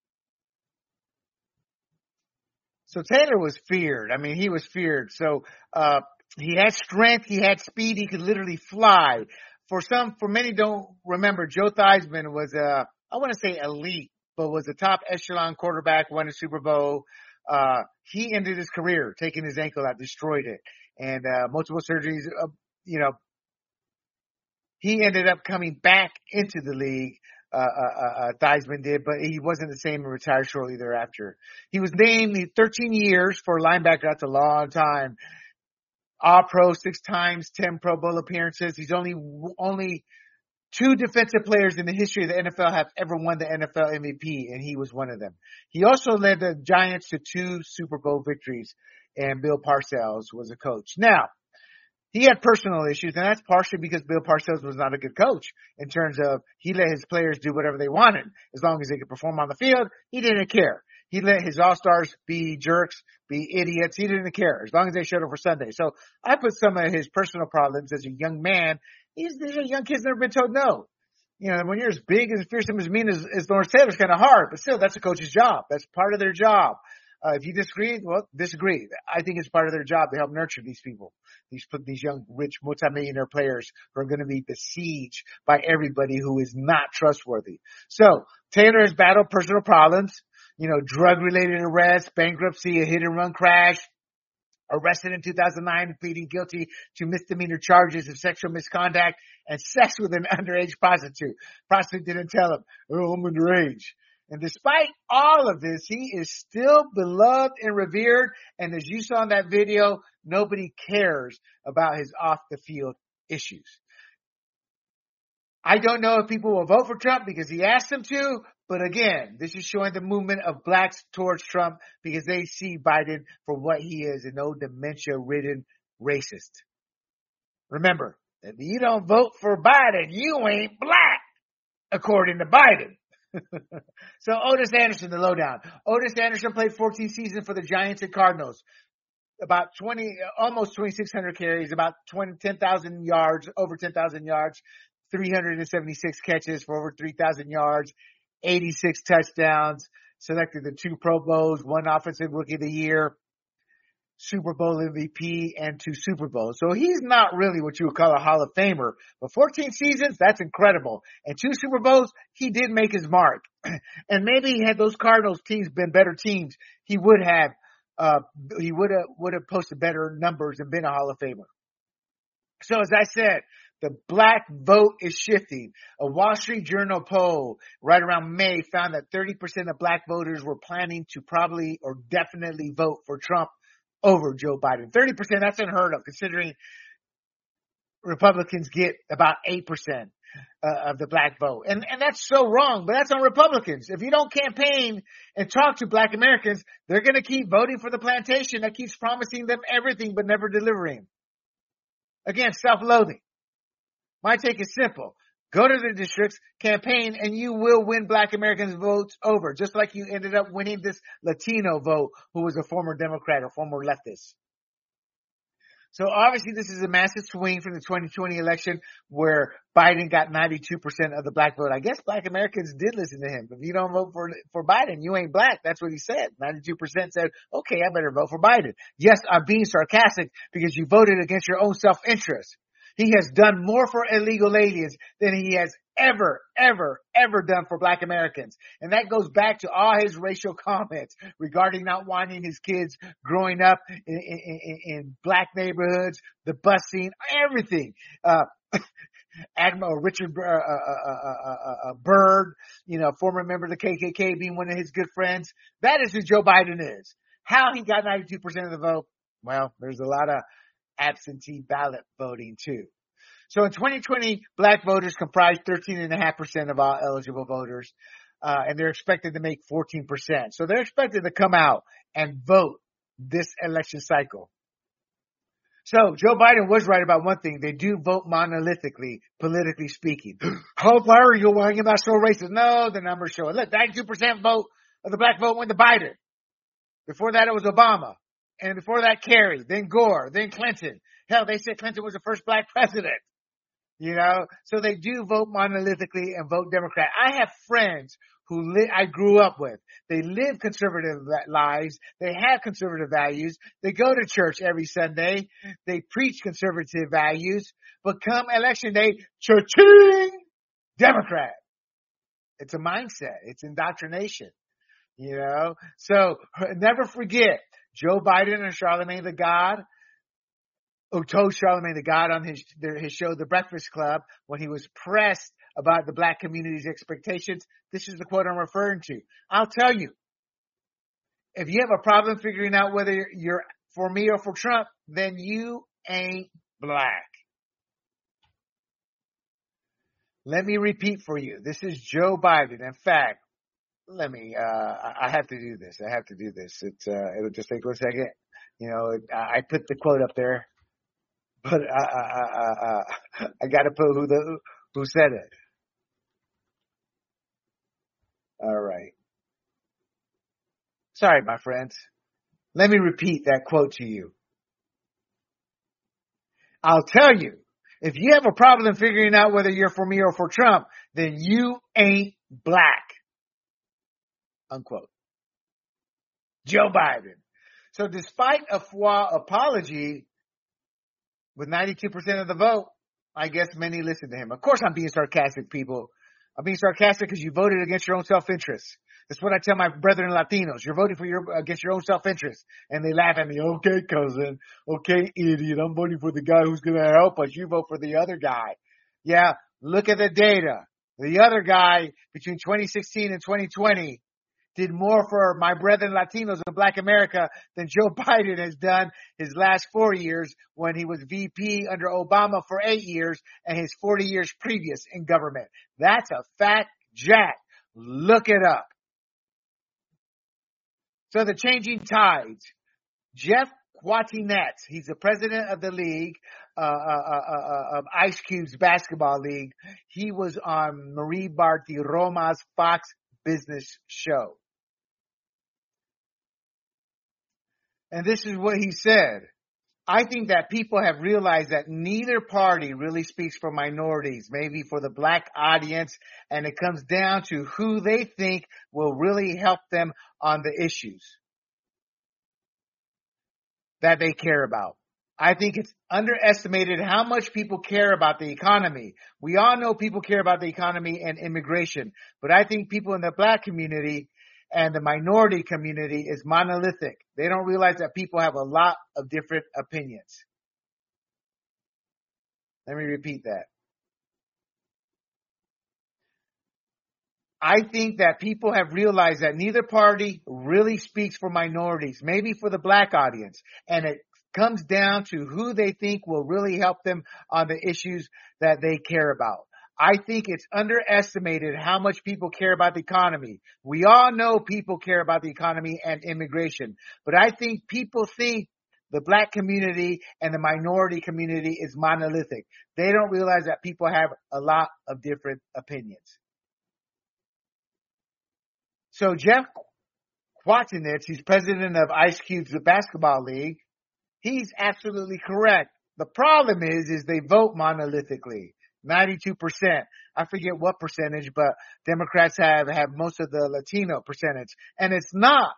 So Taylor was feared. I mean, he was feared. So uh he had strength, he had speed, he could literally fly. For some, for many don't remember, Joe Theismann was a, I want to say elite, but was a top echelon quarterback, won a Super Bowl. Uh, he ended his career taking his ankle out, destroyed it, and uh, multiple surgeries. Uh, you know, he ended up coming back into the league. Uh, uh, uh, Theismann did, but he wasn't the same and retired shortly thereafter. He was named thirteen years for a linebacker. That's a long time. All-Pro six times, ten Pro Bowl appearances. He's only only two defensive players in the history of the N F L have ever won the N F L M V P, and he was one of them. He also led the Giants to two Super Bowl victories, and Bill Parcells was a coach. Now, he had personal issues, and that's partially because Bill Parcells was not a good coach in terms of he let his players do whatever they wanted. As long as they could perform on the field, he didn't care. He let his all-stars be jerks, be idiots. He didn't care as long as they showed up for Sunday. So I put some of his personal problems as a young man. These, these are young kids never been told no. You know, when you're as big, as fearsome, as mean as, as Lawrence Taylor, it's kind of hard. But still, that's a coach's job. That's part of their job. Uh, if you disagree, well, disagree. I think it's part of their job to help nurture these people, these these young, rich, multimillionaire players who are going to be besieged by everybody who is not trustworthy. So Taylor has battled personal problems. You know, drug-related arrests, bankruptcy, a hit-and-run crash, arrested in two thousand nine, pleading guilty to misdemeanor charges of sexual misconduct and sex with an underage prostitute. Prostitute didn't tell him, oh, I'm underage. And despite all of this, he is still beloved and revered. And as you saw in that video, nobody cares about his off-the-field issues. I don't know if people will vote for Trump because he asked them to, but again, this is showing the movement of blacks towards Trump because they see Biden for what he is, an old dementia-ridden racist. Remember, if you don't vote for Biden, you ain't black, according to Biden. So Otis Anderson, the lowdown. Otis Anderson played fourteen seasons for the Giants and Cardinals. About twenty, almost twenty-six hundred carries, about twenty, ten thousand yards, over ten thousand yards, three hundred seventy-six catches for over three thousand yards, eighty-six touchdowns, selected the two Pro Bowls, one Offensive Rookie of the Year, Super Bowl M V P, and two Super Bowls. So he's not really what you would call a Hall of Famer, but fourteen seasons, that's incredible. And two Super Bowls, he did make his mark. And maybe had those Cardinals teams been better teams, he would have, uh, he would have, would have posted better numbers and been a Hall of Famer. So as I said, the black vote is shifting. A Wall Street Journal poll right around May found that thirty percent of black voters were planning to probably or definitely vote for Trump over Joe Biden. thirty percent, that's unheard of considering Republicans get about eight percent uh, of the black vote. And, and that's so wrong, but that's on Republicans. If you don't campaign and talk to black Americans, they're going to keep voting for the plantation that keeps promising them everything but never delivering. Again, self-loathing. My take is simple. Go to the districts, campaign, and you will win Black Americans' votes over, just like you ended up winning this Latino vote who was a former Democrat or former leftist. So obviously this is a massive swing from the twenty twenty election where Biden got ninety-two percent of the black vote. I guess Black Americans did listen to him. If you don't vote for, for Biden, you ain't black. That's what he said. ninety-two percent said, okay, I better vote for Biden. Yes, I'm being sarcastic because you voted against your own self-interest. He has done more for illegal aliens than he has ever, ever, ever done for Black Americans. And that goes back to all his racial comments regarding not wanting his kids growing up in, in, in, in black neighborhoods, the busing, everything. Uh, Admiral Richard uh, uh, uh, uh, uh, Byrd, you know, former member of the K K K, being one of his good friends. That is who Joe Biden is. How he got ninety-two percent of the vote? Well, there's a lot of absentee ballot voting too. So in twenty twenty, black voters comprised thirteen point five percent of all eligible voters, uh, and they're expected to make fourteen percent. So they're expected to come out and vote this election cycle. So Joe Biden was right about one thing. They do vote monolithically, politically speaking. How dare you? Why are you not so racist? No, the numbers show it. Look, ninety-two percent vote of the black vote went to Biden. Before that, it was Obama. And before that, Kerry, then Gore, then Clinton. Hell, they said Clinton was the first black president. You know, so they do vote monolithically and vote Democrat. I have friends who li- I grew up with. They live conservative lives. They have conservative values. They go to church every Sunday. They preach conservative values. But come election day, cha-ching, Democrat. It's a mindset. It's indoctrination. You know, so never forget Joe Biden and Charlemagne the God, who told Charlemagne the God on his his show, The Breakfast Club, when he was pressed about the black community's expectations. This is the quote I'm referring to. I'll tell you, if you have a problem figuring out whether you're for me or for Trump, then you ain't black. Let me repeat for you. This is Joe Biden. In fact, let me, uh, I have to do this. I have to do this. It's, uh, it'll just take one second. You know, I put the quote up there. But I, I, I, I, I got to put who the who said it. All right. Sorry, my friends. Let me repeat that quote to you. I'll tell you, if you have a problem figuring out whether you're for me or for Trump, then you ain't black. Unquote. Joe Biden. So despite a faux apology, with ninety-two percent of the vote, I guess many listened to him. Of course I'm being sarcastic, people. I'm being sarcastic because you voted against your own self-interest. That's what I tell my brethren Latinos. You're voting for your against your own self-interest. And they laugh at me. Okay, cousin. Okay, idiot. I'm voting for the guy who's going to help us. You vote for the other guy. Yeah, look at the data. The other guy between twenty sixteen and twenty twenty did more for my brethren Latinos in Black America than Joe Biden has done his last four years when he was V P under Obama for eight years and his forty years previous in government. That's a fact, Jack. Look it up. So the changing tides. Jeff Quatinetz, he's the president of the league, uh, uh, uh, of Ice Cube's basketball league. He was on Marie Bartiromo's Fox Business show. And this is what he said. I think that people have realized that neither party really speaks for minorities, maybe for the black audience, and it comes down to who they think will really help them on the issues that they care about. I think it's underestimated how much people care about the economy. We all know people care about the economy and immigration, but I think people in the black community and the minority community is monolithic. They don't realize that people have a lot of different opinions. Let me repeat that. I think that people have realized that neither party really speaks for minorities, maybe for the black audience, and it comes down to who they think will really help them on the issues that they care about. I think it's underestimated how much people care about the economy. We all know people care about the economy and immigration, but I think people think the black community and the minority community is monolithic. They don't realize that people have a lot of different opinions. So Jeff Kwatinetz, who's president of Ice Cube's basketball league, he's absolutely correct. The problem is, is they vote monolithically. ninety-two percent. I forget what percentage, but Democrats have, have most of the Latino percentage. And it's not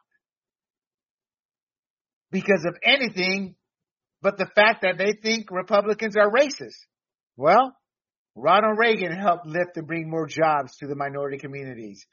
because of anything but the fact that they think Republicans are racist. Well, Ronald Reagan helped lift and bring more jobs to the minority communities.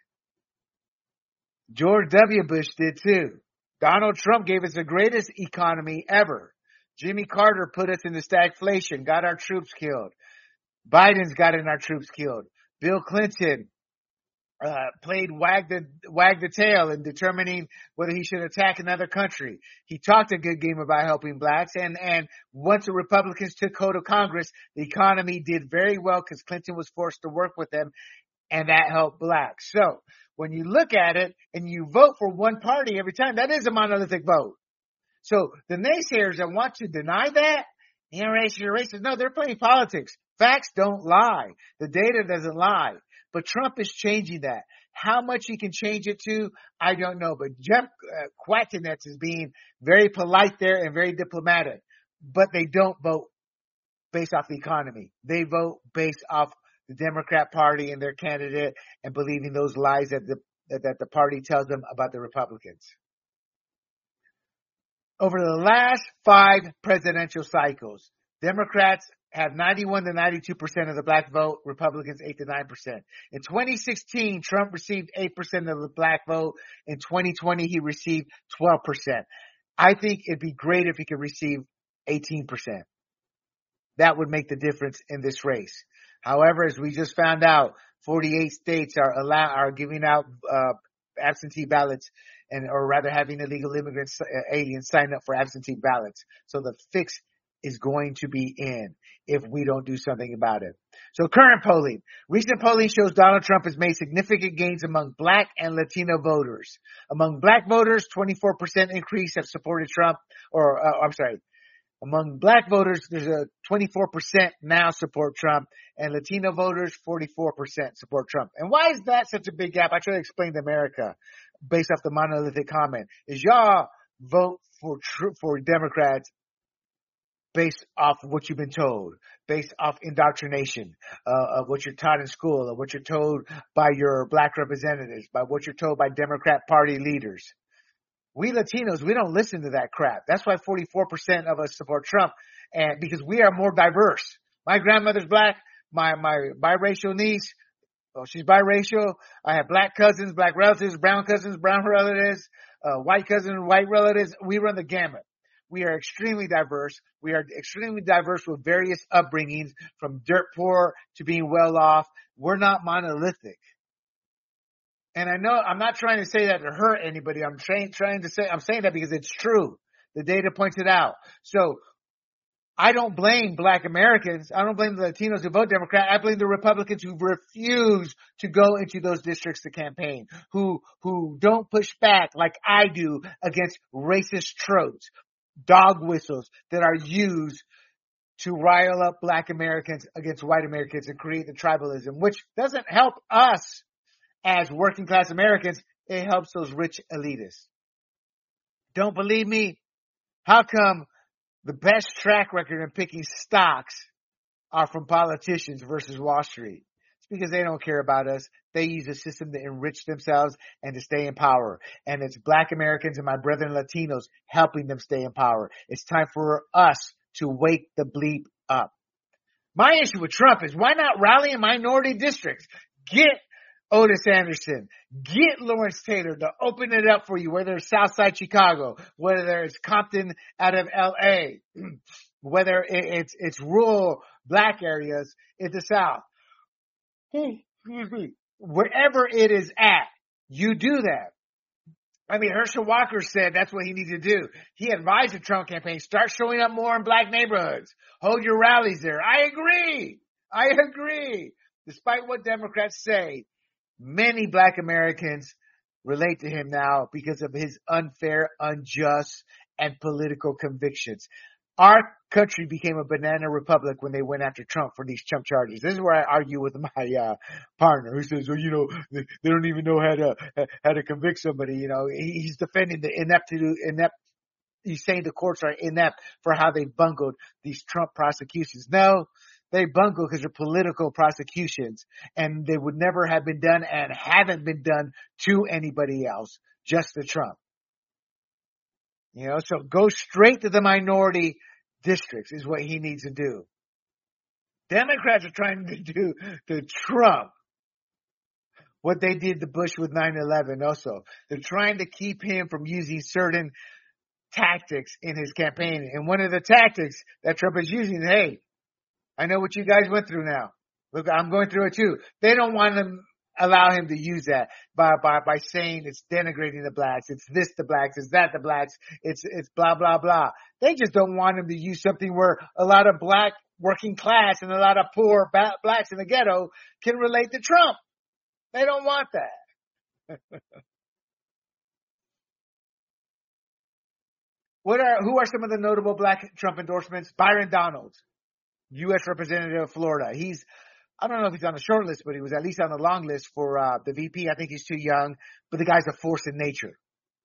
George W. Bush did too. Donald Trump gave us the greatest economy ever. Jimmy Carter put us into stagflation, got our troops killed. Biden's gotten our troops killed. Bill Clinton uh, played wag the wag the tail in determining whether he should attack another country. He talked a good game about helping blacks, and and once the Republicans took hold of Congress, the economy did very well because Clinton was forced to work with them, and that helped blacks. So when you look at it and you vote for one party every time, that is a monolithic vote. So the naysayers that want to deny that, you're racist, you're racist, no, they're playing politics. Facts don't lie. The data doesn't lie. But Trump is changing that. How much he can change it to, I don't know. But Jeff uh, Kwatinetz is being very polite there and very diplomatic. But they don't vote based off the economy. They vote based off the Democrat Party and their candidate and believing those lies that the that the party tells them about the Republicans. Over the last five presidential cycles, Democrats have ninety-one to ninety-two percent of the black vote, Republicans eight to nine percent. In twenty sixteen, Trump received eight percent of the black vote. In twenty twenty, he received twelve percent. I think it'd be great if he could receive eighteen percent. That would make the difference in this race. However, as we just found out, forty-eight states are allow are giving out uh, absentee ballots, and or rather having illegal immigrants, uh, aliens sign up for absentee ballots. So the fix is going to be in if we don't do something about it. So current polling. Recent polling shows Donald Trump has made significant gains among black and Latino voters. Among black voters, twenty-four percent increase have supported Trump, or uh, I'm sorry, among black voters, there's a twenty-four percent now support Trump, and Latino voters, forty-four percent support Trump. And why is that such a big gap? I try to explain to America based off the monolithic comment. Is y'all vote for for Democrats based off of what you've been told, based off indoctrination, uh, of what you're taught in school, of what you're told by your black representatives, by what you're told by Democrat Party leaders. We Latinos, we don't listen to that crap. That's why forty-four percent of us support Trump, and because we are more diverse. My grandmother's black, my, my biracial niece, oh, she's biracial. I have black cousins, black relatives, brown cousins, brown relatives, uh, white cousins, white relatives. We run the gamut. We are extremely diverse. We are extremely diverse with various upbringings, from dirt poor to being well off. We're not monolithic. And I know I'm not trying to say that to hurt anybody. I'm trying, trying to say, I'm saying that because it's true. The data points it out. So I don't blame black Americans. I don't blame the Latinos who vote Democrat. I blame the Republicans who refuse to go into those districts to campaign, who, who don't push back like I do against racist tropes, dog whistles that are used to rile up black Americans against white Americans and create the tribalism, which doesn't help us as working class Americans. It helps those rich elitists. Don't believe me? How come the best track record in picking stocks are from politicians versus Wall Street? It's because they don't care about us. They use a system to enrich themselves and to stay in power. And it's black Americans and my brethren Latinos helping them stay in power. It's time for us to wake the bleep up. My issue with Trump is, why not rally in minority districts? Get Otis Anderson, get Lawrence Taylor to open it up for you, whether it's Southside Chicago, whether it's Compton out of L A, whether it's it's rural black areas in the South. Excuse me. Wherever it is at, you do that. I mean, Herschel Walker said that's what he needs to do. He advised the Trump campaign, start showing up more in black neighborhoods. Hold your rallies there. I agree. I agree. Despite what Democrats say, many black Americans relate to him now because of his unfair, unjust, and political convictions. Our country became a banana republic when they went after Trump for these Trump charges. This is where I argue with my uh, partner who says, well, you know, they, they don't even know how to how to convict somebody. You know, he, he's defending the ineptitude, inept. He's saying the courts are inept for how they bungled these Trump prosecutions. No, they bungled because they're political prosecutions, and they would never have been done and haven't been done to anybody else, just to Trump. You know, so go straight to the minority districts is what he needs to do. Democrats are trying to do to Trump what they did to Bush with nine eleven also. They're trying to keep him from using certain tactics in his campaign. And one of the tactics that Trump is using, hey, I know what you guys went through now. Look, I'm going through it too. They don't want to allow him to use that by, by, by saying it's denigrating the blacks. It's this the blacks. It's that the blacks. It's, it's blah, blah, blah. They just don't want him to use something where a lot of black working class and a lot of poor ba- blacks in the ghetto can relate to Trump. They don't want that. What are, who are some of the notable black Trump endorsements? Byron Donalds, U S Representative of Florida. He's, I don't know if he's on the short list, but he was at least on the long list for uh, the V P. I think he's too young, but the guy's a force in nature.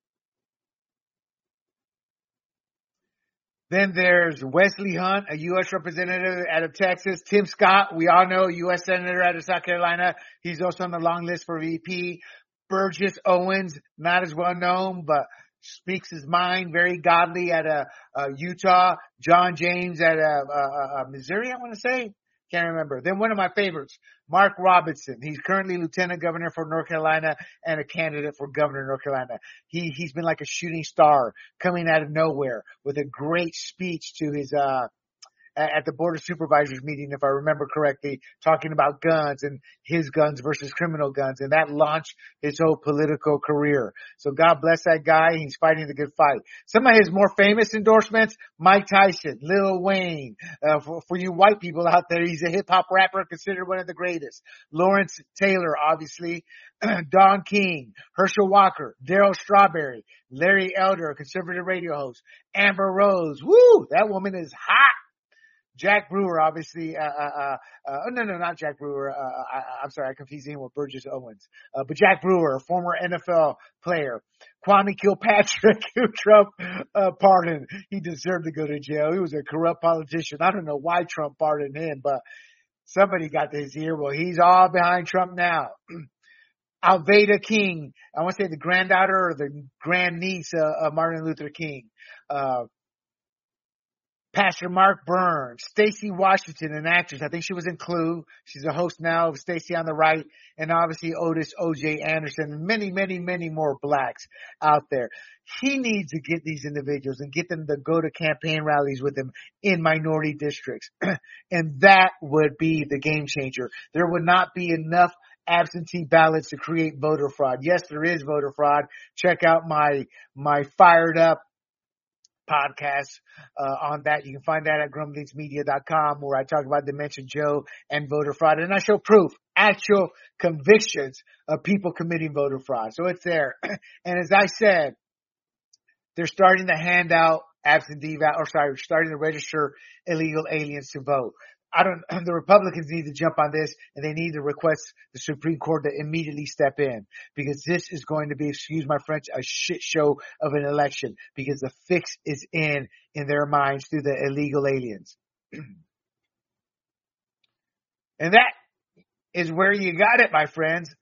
Then there's Wesley Hunt, a U S representative out of Texas. Tim Scott, we all know, U S Senator out of South Carolina. He's also on the long list for V P. Burgess Owens, not as well known, but speaks his mind, very godly at uh, uh, Utah. John James at uh, uh, uh, Missouri, I want to say. Can't remember. Then one of my favorites, Mark Robinson. He's currently Lieutenant Governor for North Carolina and a candidate for Governor of North Carolina. He, he's been like a shooting star coming out of nowhere with a great speech to his, uh, at the Board of Supervisors meeting, if I remember correctly, talking about guns and his guns versus criminal guns. And that launched his whole political career. So God bless that guy. He's fighting the good fight. Some of his more famous endorsements, Mike Tyson, Lil Wayne. Uh, for, for you white people out there, he's a hip hop rapper considered one of the greatest. Lawrence Taylor, obviously. Don King, Herschel Walker, Darryl Strawberry, Larry Elder, a conservative radio host. Amber Rose. Woo! That woman is hot. Jack Brewer, obviously, uh, uh, uh, oh, no, no, not Jack Brewer. Uh, I, I'm sorry, I confused him with Burgess Owens. Uh, but Jack Brewer, a former N F L player. Kwame Kilpatrick, who Trump, uh, pardoned. He deserved to go to jail. He was a corrupt politician. I don't know why Trump pardoned him, but somebody got to his ear. Well, he's all behind Trump now. Alveda King, I want to say the granddaughter or the grandniece uh, of Martin Luther King. Uh, Pastor Mark Burns, Stacey Washington, an actress. I think she was in Clue. She's a host now of Stacey on the Right. And obviously Otis O J Anderson and many, many, many more blacks out there. He needs to get these individuals and get them to go to campaign rallies with him in minority districts. And that would be the game changer. There would not be enough absentee ballots to create voter fraud. Yes, there is voter fraud. Check out my, my fired up podcast uh, on that. You can find that at grumblings media dot com, where I talk about Dementia Joe and voter fraud. And I show proof, actual convictions of people committing voter fraud. So it's there. And as I said, they're starting to hand out absentee ballot, or sorry, starting to register illegal aliens to vote. I don't, the Republicans need to jump on this, and they need to request the Supreme Court to immediately step in, because this is going to be, excuse my French, a shit show of an election, because the fix is in, in their minds through the illegal aliens. And that is where you got it, my friends.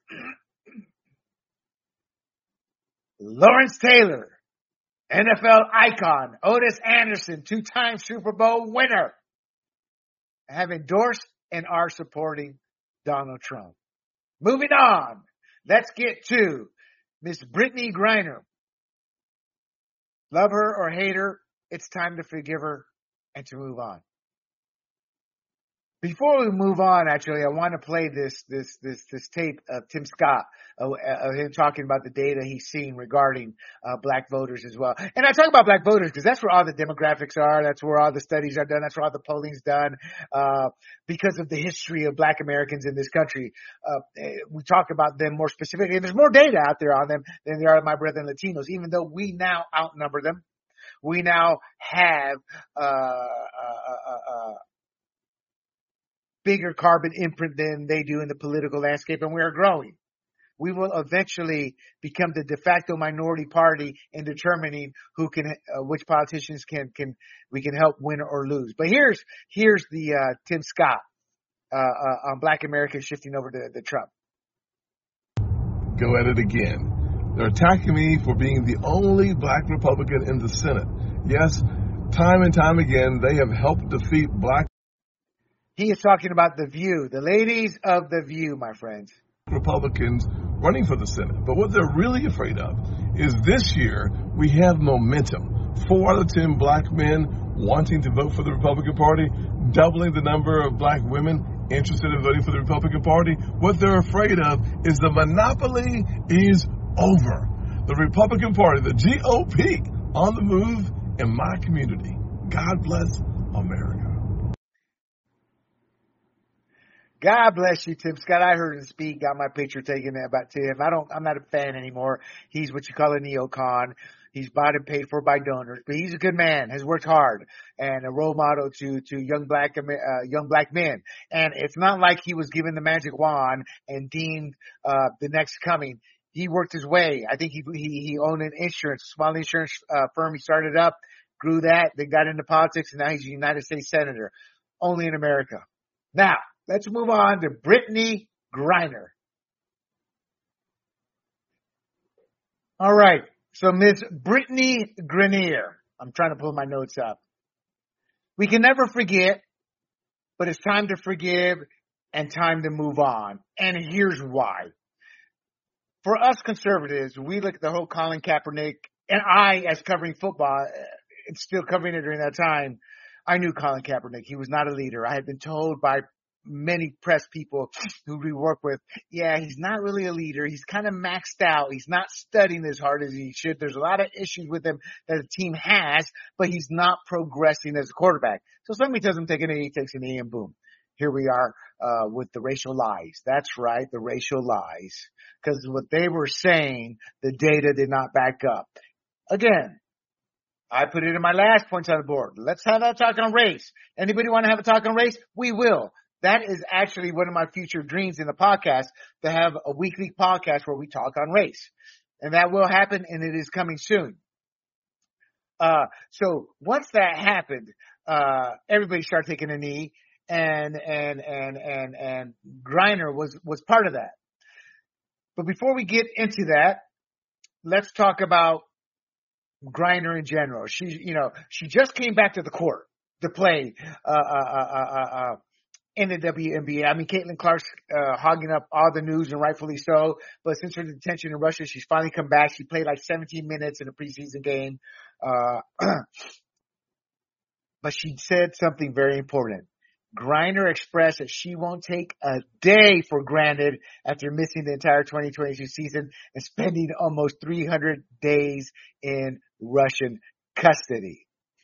Lawrence Taylor, N F L icon, Otis Anderson, two-time Super Bowl winner, have endorsed and are supporting Donald Trump. Moving on, let's get to Miss Brittany Griner. Love her or hate her, it's time to forgive her and to move on. Before we move on, actually, I want to play this this this this tape of Tim Scott, of, of him talking about the data he's seen regarding uh, black voters as well. And I talk about black voters because that's where all the demographics are. That's where all the studies are done. That's where all the polling's done. Uh, because of the history of black Americans in this country, uh, we talk about them more specifically. And there's more data out there on them than there are my brethren Latinos, even though we now outnumber them. We now have uh, a, a, a bigger carbon imprint than they do in the political landscape, and we are growing. We will eventually become the de facto minority party in determining who can, uh, which politicians can, can, we can help win or lose. But here's, here's the, uh, Tim Scott, uh, uh, on Black Americans shifting over to, to Trump. Go at it again. They're attacking me for being the only black Republican in the Senate. Yes, time and time again, they have helped defeat black. He is talking about The View, the ladies of The View, my friends. Republicans running for the Senate. But what they're really afraid of is this year we have momentum. Four out of ten black men wanting to vote for the Republican Party, doubling the number of black women interested in voting for the Republican Party. What they're afraid of is the monopoly is over. The Republican Party, the G O P, on the move in my community. God bless America. God bless you, Tim Scott. I heard him speak, got my picture taken about to him. I don't, I'm not a fan anymore. He's what you call a neocon. He's bought and paid for by donors, but he's a good man, has worked hard, and a role model to, to young black, uh, young black men. And it's not like he was given the magic wand and deemed, uh, the next coming. He worked his way. I think he, he, he owned an insurance, small insurance, uh, firm. He started up, grew that, then got into politics, and now he's a United States Senator. Only in America. Now, let's move on to Brittney Griner. All right. So Miss Brittney Griner. I'm trying to pull my notes up. We can never forget, but it's time to forgive and time to move on. And here's why. For us conservatives, we look at the whole Colin Kaepernick, and I, as covering football, and still covering it during that time, I knew Colin Kaepernick. He was not a leader. I had been told by many press people who we work with, yeah, he's not really a leader. He's kind of maxed out. He's not studying as hard as he should. There's a lot of issues with him that the team has, but he's not progressing as a quarterback. So somebody tells him take a knee, he takes a knee, and boom. Here we are, uh, with the racial lies. That's right, the racial lies. Because what they were saying, the data did not back up. Again, I put it in my last points on the board. Let's have that talk on race. Anybody want to have a talk on race? We will. That is actually one of my future dreams in the podcast, to have a weekly podcast where we talk on race. And that will happen, and it is coming soon. Uh, so once that happened, uh, everybody started taking a knee, and, and, and, and, and Griner was, was part of that. But before we get into that, let's talk about Griner in general. She, you know, she just came back to the court to play, uh, uh, uh, uh, uh in the W N B A. I mean, Caitlin Clark's uh, hogging up all the news, and rightfully so. But since her detention in Russia, she's finally come back. She played like seventeen minutes in a preseason game. Uh, but she said something very important. Griner expressed that she won't take a day for granted after missing the entire twenty twenty-two season and spending almost three hundred days in Russian custody.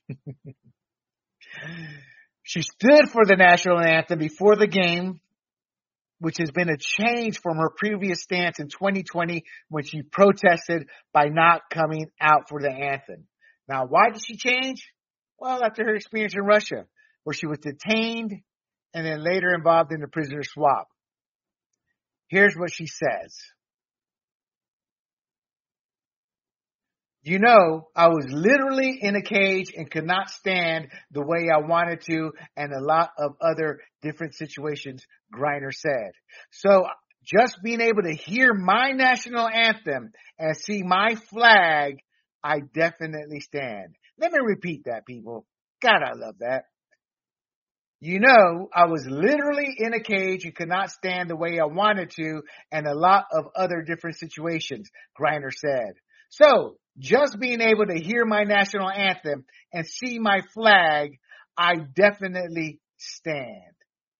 She stood for the national anthem before the game, which has been a change from her previous stance in twenty twenty when she protested by not coming out for the anthem. Now, why did she change? Well, after her experience in Russia, where she was detained and then later involved in the prisoner swap. Here's what she says. You know, I was literally in a cage and could not stand the way I wanted to, and a lot of other different situations, Griner said. So just being able to hear my national anthem and see my flag, I definitely stand. Let me repeat that, people. God, I love that. You know, I was literally in a cage and could not stand the way I wanted to, and a lot of other different situations, Griner said. So, just being able to hear my national anthem and see my flag, I definitely stand.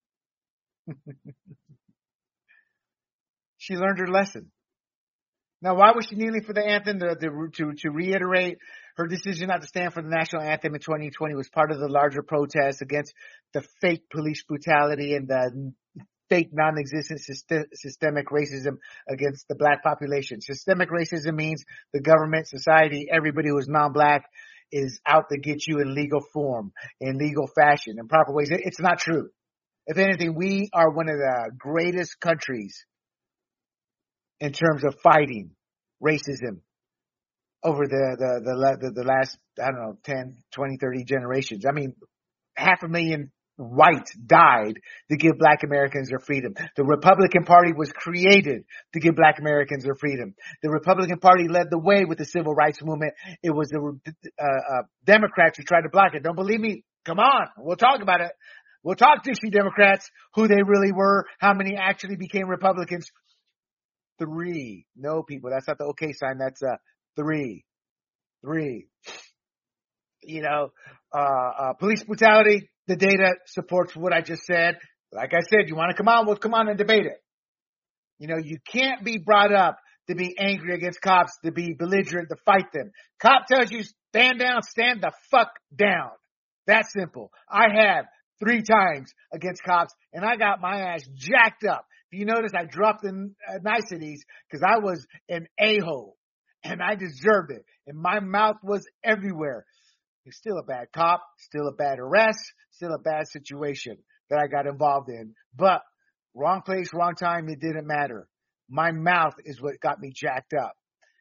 She learned her lesson. Now, why was she kneeling for the anthem? To, to, to reiterate, her decision not to stand for the national anthem in twenty twenty was part of the larger protest against the fake police brutality and the fake non-existent system, systemic racism against the black population. Systemic racism means the government, society, everybody who is non-black is out to get you in legal form, in legal fashion, in proper ways. It's not true. If anything, we are one of the greatest countries in terms of fighting racism over the, the, the, the, the last, I don't know, ten, twenty, thirty generations. I mean, half a million whites died to give black Americans their freedom. The Republican Party was created to give black Americans their freedom. The Republican Party led the way with the civil rights movement. It was the uh, uh, Democrats who tried to block it. Don't believe me? Come on. We'll talk about it. We'll talk to you Democrats, who they really were, how many actually became Republicans. Three. No, people. That's not the okay sign. That's uh, three. Three. You know, uh, uh, police brutality, the data supports what I just said. Like I said, you want to come on? Well, come on and debate it. You know, you can't be brought up to be angry against cops, to be belligerent, to fight them. Cop tells you, stand down, stand the fuck down. That's simple. I have three times against cops, and I got my ass jacked up. If you notice, I dropped the uh, niceties because I was an a-hole, and I deserved it, and my mouth was everywhere. It's still a bad cop, still a bad arrest, still a bad situation that I got involved in. But wrong place, wrong time, it didn't matter. My mouth is what got me jacked up.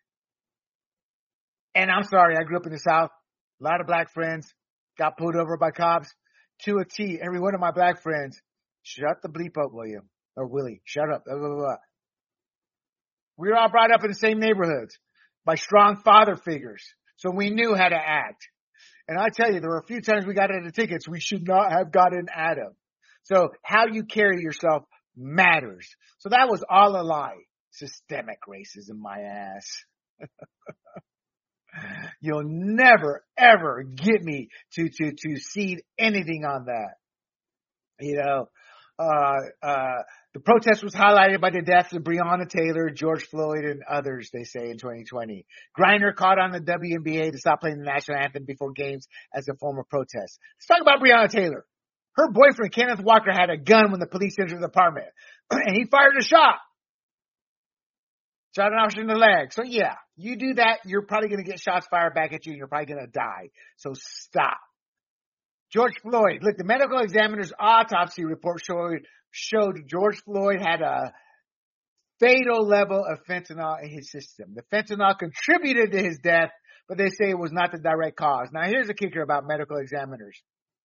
And I'm sorry, I grew up in the South. A lot of black friends got pulled over by cops to a T. Every one of my black friends, shut the bleep up, William. Or Willie, shut up. Blah, blah, blah. We were all brought up in the same neighborhoods by strong father figures. So we knew how to act. And I tell you, there were a few times we got into tickets we should not have gotten at them. So how you carry yourself matters. So that was all a lie. Systemic racism, my ass. You'll never, ever get me to, to, to cede anything on that. You know, uh, uh, the protest was highlighted by the deaths of Breonna Taylor, George Floyd, and others, they say, in twenty twenty. Griner called on the W N B A to stop playing the national anthem before games as a form of protest. Let's talk about Breonna Taylor. Her boyfriend, Kenneth Walker, had a gun when the police entered the apartment, and he fired a shot. Shot an officer in the leg. So, yeah, you do that, you're probably going to get shots fired back at you, and you're probably going to die. So stop. George Floyd. Look, the medical examiner's autopsy report showed, showed George Floyd had a fatal level of fentanyl in his system. The fentanyl contributed to his death, but they say it was not the direct cause. Now, here's a kicker about medical examiners.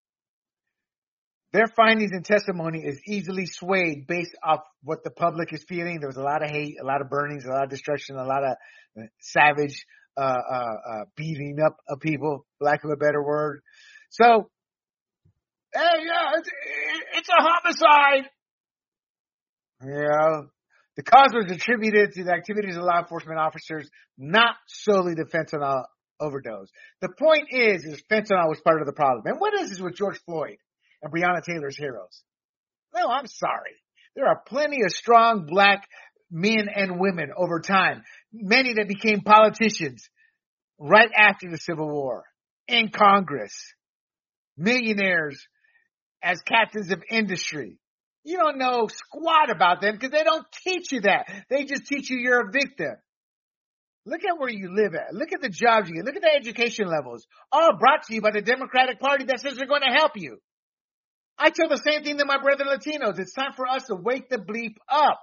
Their findings and testimony is easily swayed based off what the public is feeling. There was a lot of hate, a lot of burnings, a lot of destruction, a lot of savage uh, uh, uh, beating up of people, for lack of a better word. So, hey, yeah, it's, it's a homicide. You know, the cause was attributed to the activities of law enforcement officers, not solely the fentanyl overdose. The point is, is fentanyl was part of the problem. And what is this with George Floyd and Breonna Taylor's heroes? No, I'm sorry. There are plenty of strong black men and women over time, many that became politicians right after the Civil War, in Congress, millionaires as captains of industry. You don't know squat about them because they don't teach you that. They just teach you you're a victim. Look at where you live at. Look at the jobs you get. Look at the education levels. All brought to you by the Democratic Party that says they're going to help you. I tell the same thing to my brother Latinos. It's time for us to wake the bleep up.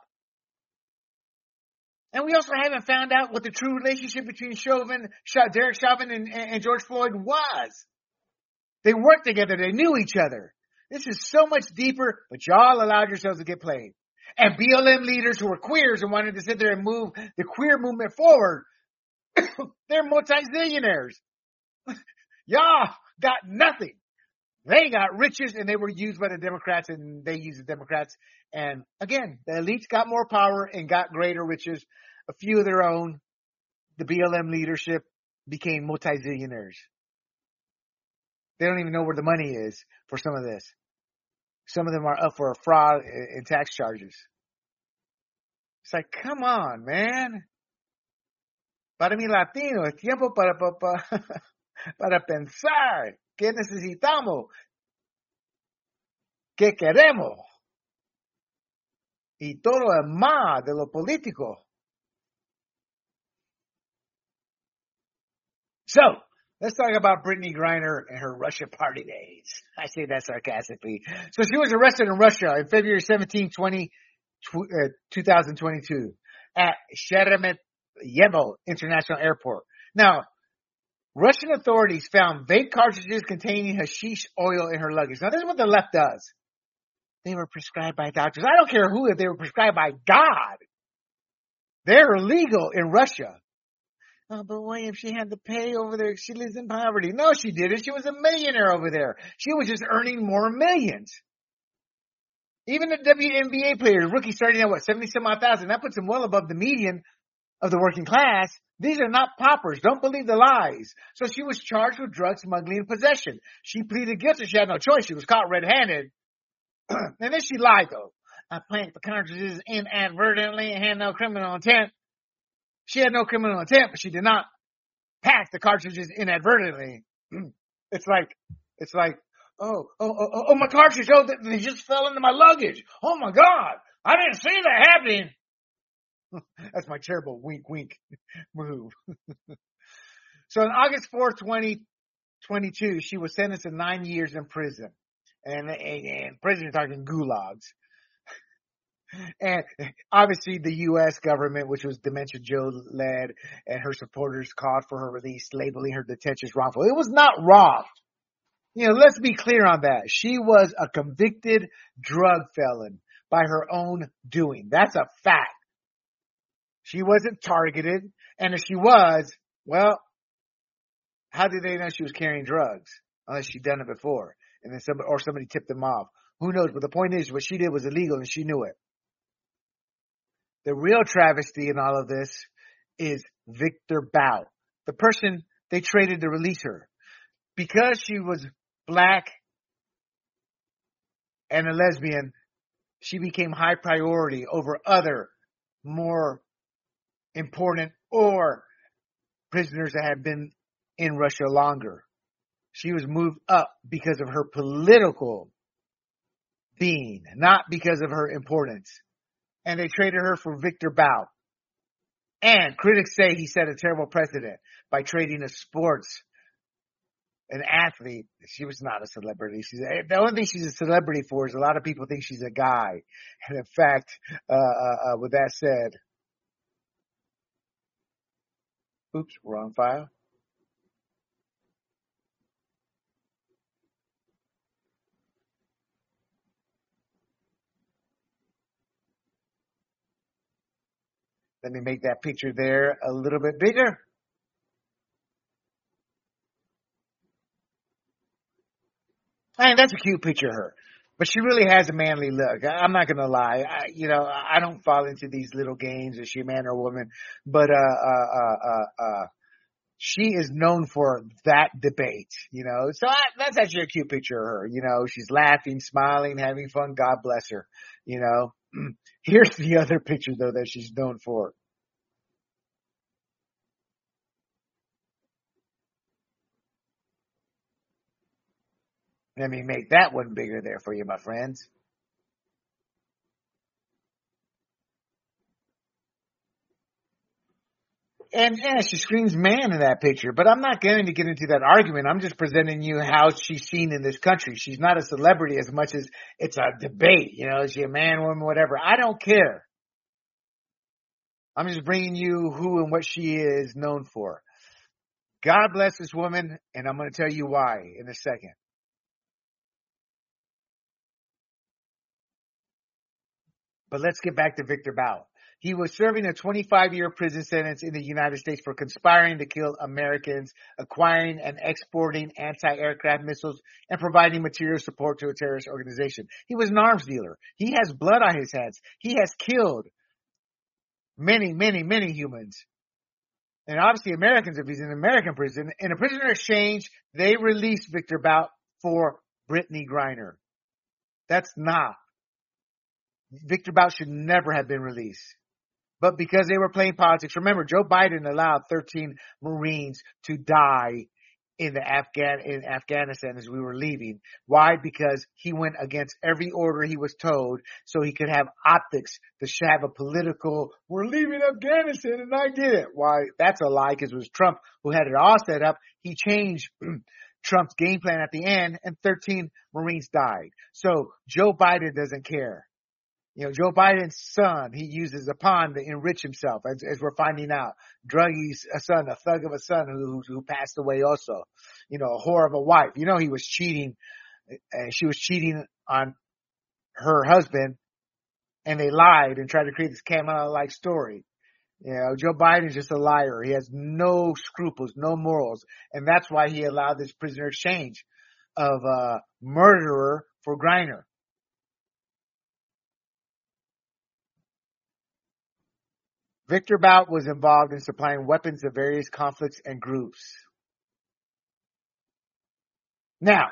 And we also haven't found out what the true relationship between Chauvin, Derek Chauvin and, and George Floyd was. They worked together. They knew each other. This is so much deeper, but y'all allowed yourselves to get played. And B L M leaders who were queers and wanted to sit there and move the queer movement forward, they're multi-zillionaires. Y'all got nothing. They got riches and they were used by the Democrats and they used the Democrats. And again, the elites got more power and got greater riches. A few of their own, the B L M leadership became multi-zillionaires. They don't even know where the money is for some of this. Some of them are up for fraud and tax charges. It's like, come on, man. Para mi latino, es tiempo para, para, para pensar qué necesitamos, qué queremos. Y todo lo demás de lo político. So, Let's talk about Brittany Griner and her Russia party days. I say that sarcastically. So she was arrested in Russia on February seventeenth, twenty, uh, twenty twenty-two at Sheremetyevo International Airport. Now, Russian authorities found vape cartridges containing hashish oil in her luggage. Now, this is what the left does. They were prescribed by doctors. I don't care who, if they were prescribed by God. They're illegal in Russia. Oh, but what if she had to pay over there? She lives in poverty. No, she didn't. She was a millionaire over there. She was just earning more millions. Even the W N B A players, rookie starting at what, seventy some odd thousand. That puts them well above the median of the working class. These are not paupers. Don't believe the lies. So she was charged with drug smuggling and possession. She pleaded guilty. She had no choice. She was caught red-handed. And then she lied, though. I planted the cartridges inadvertently and had no criminal intent. She had no criminal intent, but she did not pack the cartridges inadvertently. It's like, it's like, oh, oh, oh, oh, my cartridge, oh, they just fell into my luggage. Oh my God, I didn't see that happening. That's my terrible wink, wink move. So on August fourth, twenty twenty-two, she was sentenced to nine years in prison. And, and, and prison, talking gulags. And obviously the U S government, which was Dementia Joe led, and her supporters called for her release, labeling her detention as wrongful. It was not wrong. You know, let's be clear on that. She was a convicted drug felon by her own doing. That's a fact. She wasn't targeted. And if she was, well, how did they know she was carrying drugs? Unless she'd done it before. And then somebody, or somebody tipped them off. Who knows? But the point is, what she did was illegal and she knew it. The real travesty in all of this is Victor Bout, the person they traded to release her. Because she was black and a lesbian, she became high priority over other more important or prisoners that had been in Russia longer. She was moved up because of her political being, not because of her importance. And they traded her for Victor Bout. And critics say he set a terrible precedent by trading a sports, an athlete. She was not a celebrity. She's a, the only thing she's a celebrity for is a lot of people think she's a guy. And in fact, uh, uh, uh with that said, oops, wrong file. Let me make that picture there a little bit bigger. I mean, that's a cute picture of her. But she really has a manly look. I'm not going to lie. I, you know, I don't fall into these little games. Is she a man or a woman? But, uh, uh, uh, uh, uh she is known for that debate, you know. So I, that's actually a cute picture of her. You know, she's laughing, smiling, having fun. God bless her, you know. Here's the other picture, though, that she's known for. Let me make that one bigger there for you, my friends. And yeah, she screams man in that picture, but I'm not going to get into that argument. I'm just presenting you how she's seen in this country. She's not a celebrity as much as it's a debate. You know, is she a man, woman, whatever? I don't care. I'm just bringing you who and what she is known for. God bless this woman, and I'm going to tell you why in a second. But let's get back to Victor Bout. He was serving a twenty-five year prison sentence in the United States for conspiring to kill Americans, acquiring and exporting anti-aircraft missiles, and providing material support to a terrorist organization. He was an arms dealer. He has blood on his hands. He has killed many, many, many humans. And obviously Americans, if he's in an American prison. In a prisoner exchange, they released Victor Bout for Brittany Griner. That's not. Victor Bout should never have been released. But because they were playing politics, remember, Joe Biden allowed thirteen Marines to die in the Afghan in Afghanistan as we were leaving. Why? Because he went against every order he was told, so he could have optics to have a political, we're leaving Afghanistan and I did it. Why? That's a lie, because it was Trump who had it all set up. He changed Trump's game plan at the end, and thirteen Marines died. So Joe Biden doesn't care. You know, Joe Biden's son, he uses a pawn to enrich himself, as, as we're finding out. Druggy's a son, a thug of a son who, who passed away also. You know, a whore of a wife. You know, he was cheating. Uh, she was cheating on her husband, and they lied and tried to create this Kamala-like story. You know, Joe Biden's just a liar. He has no scruples, no morals. And that's why he allowed this prisoner exchange of a murderer for Griner. Victor Bout was involved in supplying weapons to various conflicts and groups. Now,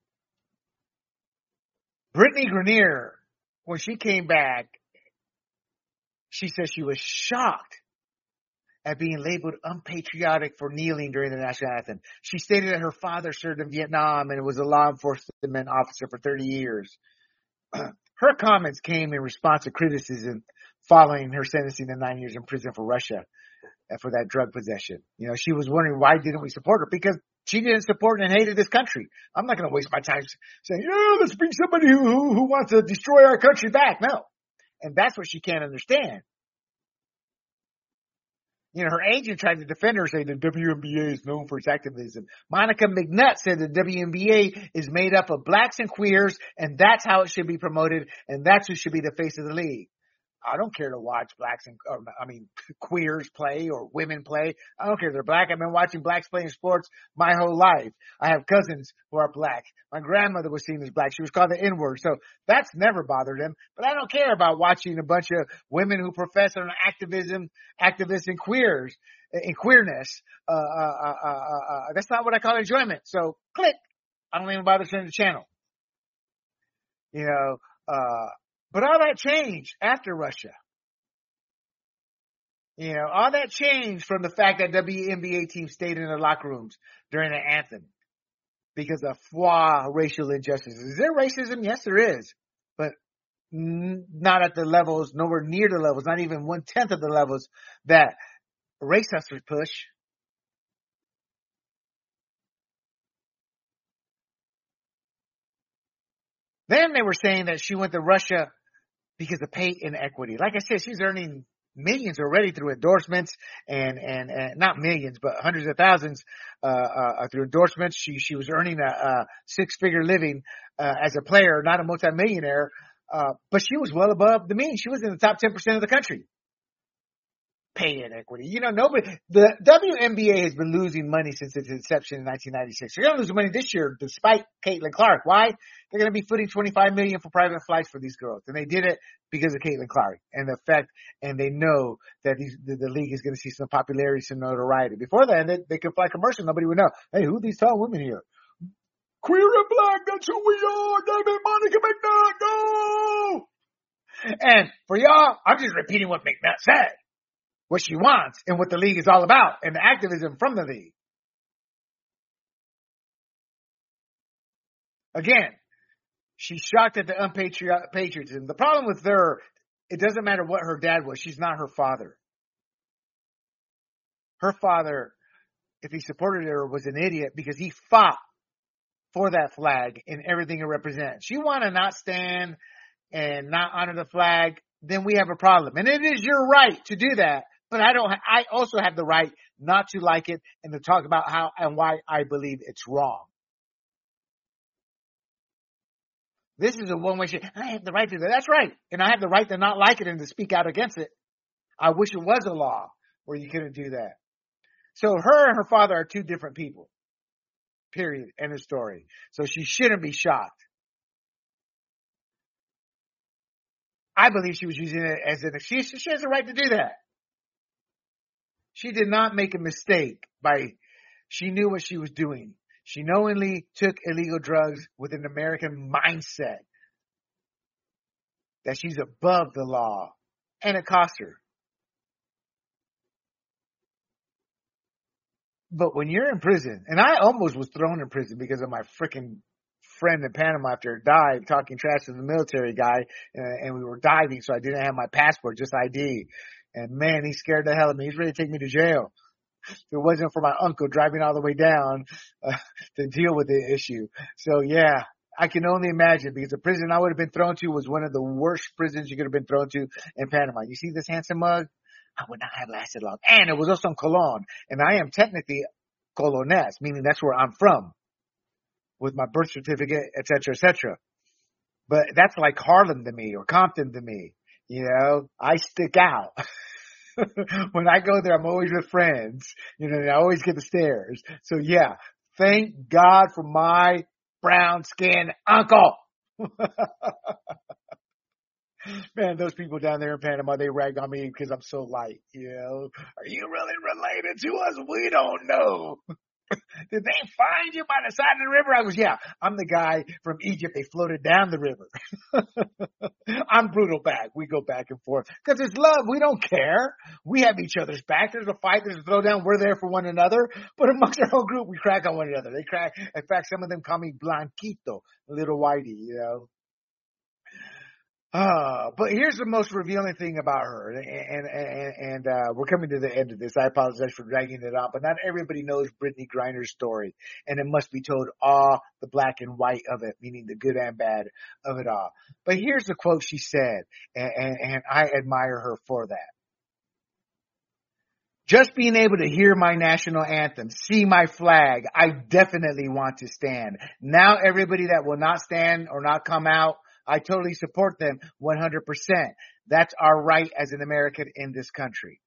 Brittany Griner, when she came back, she said she was shocked at being labeled unpatriotic for kneeling during the national anthem. She stated that her father served in Vietnam and was a law enforcement officer for thirty years. Her comments came in response to criticism following her sentencing to nine years in prison for Russia for that drug possession. You know, she was wondering, why didn't we support her? Because she didn't support and hated this country. I'm not going to waste my time saying, yeah, let's bring somebody who, who, who wants to destroy our country back. No. And that's what she can't understand. You know, her agent tried to defend her, saying the W N B A is known for its activism. Monica McNutt said the W N B A is made up of blacks and queers, and that's how it should be promoted, and that's who should be the face of the league. I don't care to watch blacks and, or, I mean, queers play or women play. I don't care if they're black. I've been watching blacks playing sports my whole life. I have cousins who are black. My grandmother was seen as black. She was called the N-word. So that's never bothered them. But I don't care about watching a bunch of women who profess on activism, activists and queers, in queerness. Uh, uh, uh, uh, uh, that's not what I call enjoyment. So click. I don't even bother turning the channel. You know, uh, But all that changed after Russia. You know, all that changed from the fact that W N B A teams stayed in their locker rooms during the anthem because of foie racial injustices. Is there racism? Yes, there is. But n- not at the levels, nowhere near the levels, not even one-tenth of the levels that race hustlers push. Then they were saying that she went to Russia because of pay inequity. Like I said, she's earning millions already through endorsements and, and, and not millions, but hundreds of thousands, uh, uh, through endorsements. She, she was earning a, a six figure living, uh, as a player, not a multimillionaire. Uh, but she was well above the mean. She was in the top ten percent of the country. Pay inequity. You know, nobody, the W N B A has been losing money since its inception in nineteen ninety-six. They're going to lose money this year despite Caitlin Clark. Why? They're going to be footing twenty-five million dollars for private flights for these girls. And they did it because of Caitlin Clark and the fact, and they know that these, the, the league is going to see some popularity, some notoriety. Before that, they, they could fly commercial. Nobody would know. Hey, who are these tall women here? Queer and black, that's who we are. David, Monica McNutt, go! And for y'all, I'm just repeating what McNutt said. What she wants and what the league is all about and the activism from the league. Again, she's shocked at the unpatriotism. The problem with her, it doesn't matter what her dad was. She's not her father. Her father, if he supported her, was an idiot because he fought for that flag and everything it represents. You want to not stand and not honor the flag, then we have a problem. And it is your right to do that. But I don't, I also have the right not to like it and to talk about how and why I believe it's wrong. This is a one-way shit. I have the right to do that. That's right. And I have the right to not like it and to speak out against it. I wish it was a law where you couldn't do that. So her and her father are two different people. Period. End of story. So she shouldn't be shocked. I believe she was using it as an excuse. She has a right to do that. She did not make a mistake by, she knew what she was doing. She knowingly took illegal drugs with an American mindset that she's above the law, and it cost her. But when you're in prison, and I almost was thrown in prison because of my freaking friend in Panama after it died, talking trash to the military guy, uh, and we were diving, so I didn't have my passport, just I D. And man, he scared the hell of me. He's ready to take me to jail. If it wasn't for my uncle driving all the way down uh, to deal with the issue. So yeah, I can only imagine, because the prison I would have been thrown to was one of the worst prisons you could have been thrown to in Panama. You see this handsome mug? I would not have lasted long. And it was also in Colon. And I am technically Colonés, meaning that's where I'm from, with my birth certificate, et cetera, et cetera. But that's like Harlem to me, or Compton to me. You know, I stick out. When I go there, I'm always with friends. You know, and I always get the stares. So yeah, thank God for my brown skinned uncle. Man, those people down there in Panama, they rag on me because I'm so light, you know. Are you really related to us? We don't know. Did they find you by the side of the river? I was, yeah, I'm the guy from Egypt. They floated down the river. I'm brutal back. We go back and forth because it's love. We don't care. We have each other's back. There's a fight. There's a throwdown. We're there for one another. But amongst our whole group, we crack on one another. They crack. In fact, some of them call me Blanquito, little whitey, you know. Uh, but here's the most revealing thing about her, and and and, and uh, we're coming to the end of this. I apologize for dragging it on, but not everybody knows Brittney Griner's story, and it must be told all the black and white of it, meaning the good and bad of it all. But here's the quote she said, and, and, and I admire her for that. Just being able to hear my national anthem, see my flag, I definitely want to stand. Now everybody that will not stand or not come out, I totally support them one hundred percent. That's our right as an American in this country.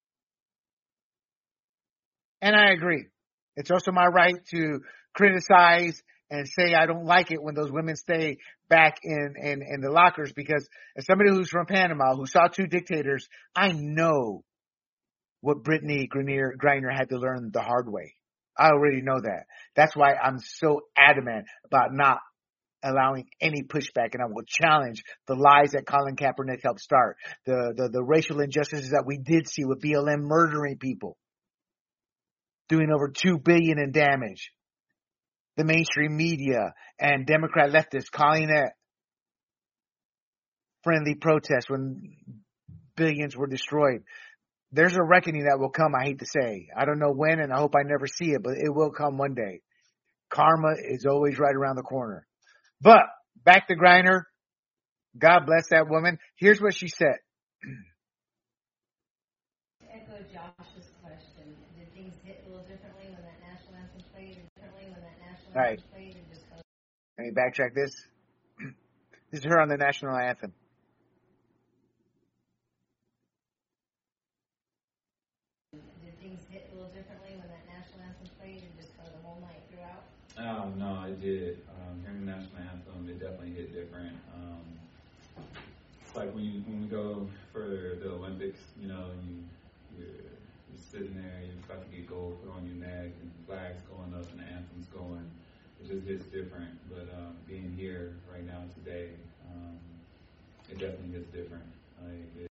And I agree. It's also my right to criticize and say I don't like it when those women stay back in, in, in the lockers, because as somebody who's from Panama, who saw two dictators, I know what Brittney Griner, Griner had to learn the hard way. I already know that. That's why I'm so adamant about not allowing any pushback, and I will challenge the lies that Colin Kaepernick helped start, the, the, the racial injustices that we did see with B L M murdering people, doing over two billion dollars in damage, the mainstream media and Democrat leftists calling it friendly protest when billions were destroyed. There's a reckoning that will come, I hate to say. I don't know when, and I hope I never see it, but it will come one day. Karma is always right around the corner. But back to Griner. God bless that woman. Here's what she said. To echo Josh's question, did things hit a little differently when that national anthem played, or differently when that national All right. anthem played? Or just Let me backtrack this. This is her on the national anthem. Did things hit a little differently when that national anthem played, or just kind of the whole night throughout? Oh, no, it did. Um, hearing the national anthem, it definitely hit different. Um, it's like when you when we go for the Olympics, you know, you, you're, you're sitting there, you're about to get gold put on your neck, and the flag's going up and the anthem's going. It just hits different. But um, being here right now today, um, it definitely hits different. Like, it,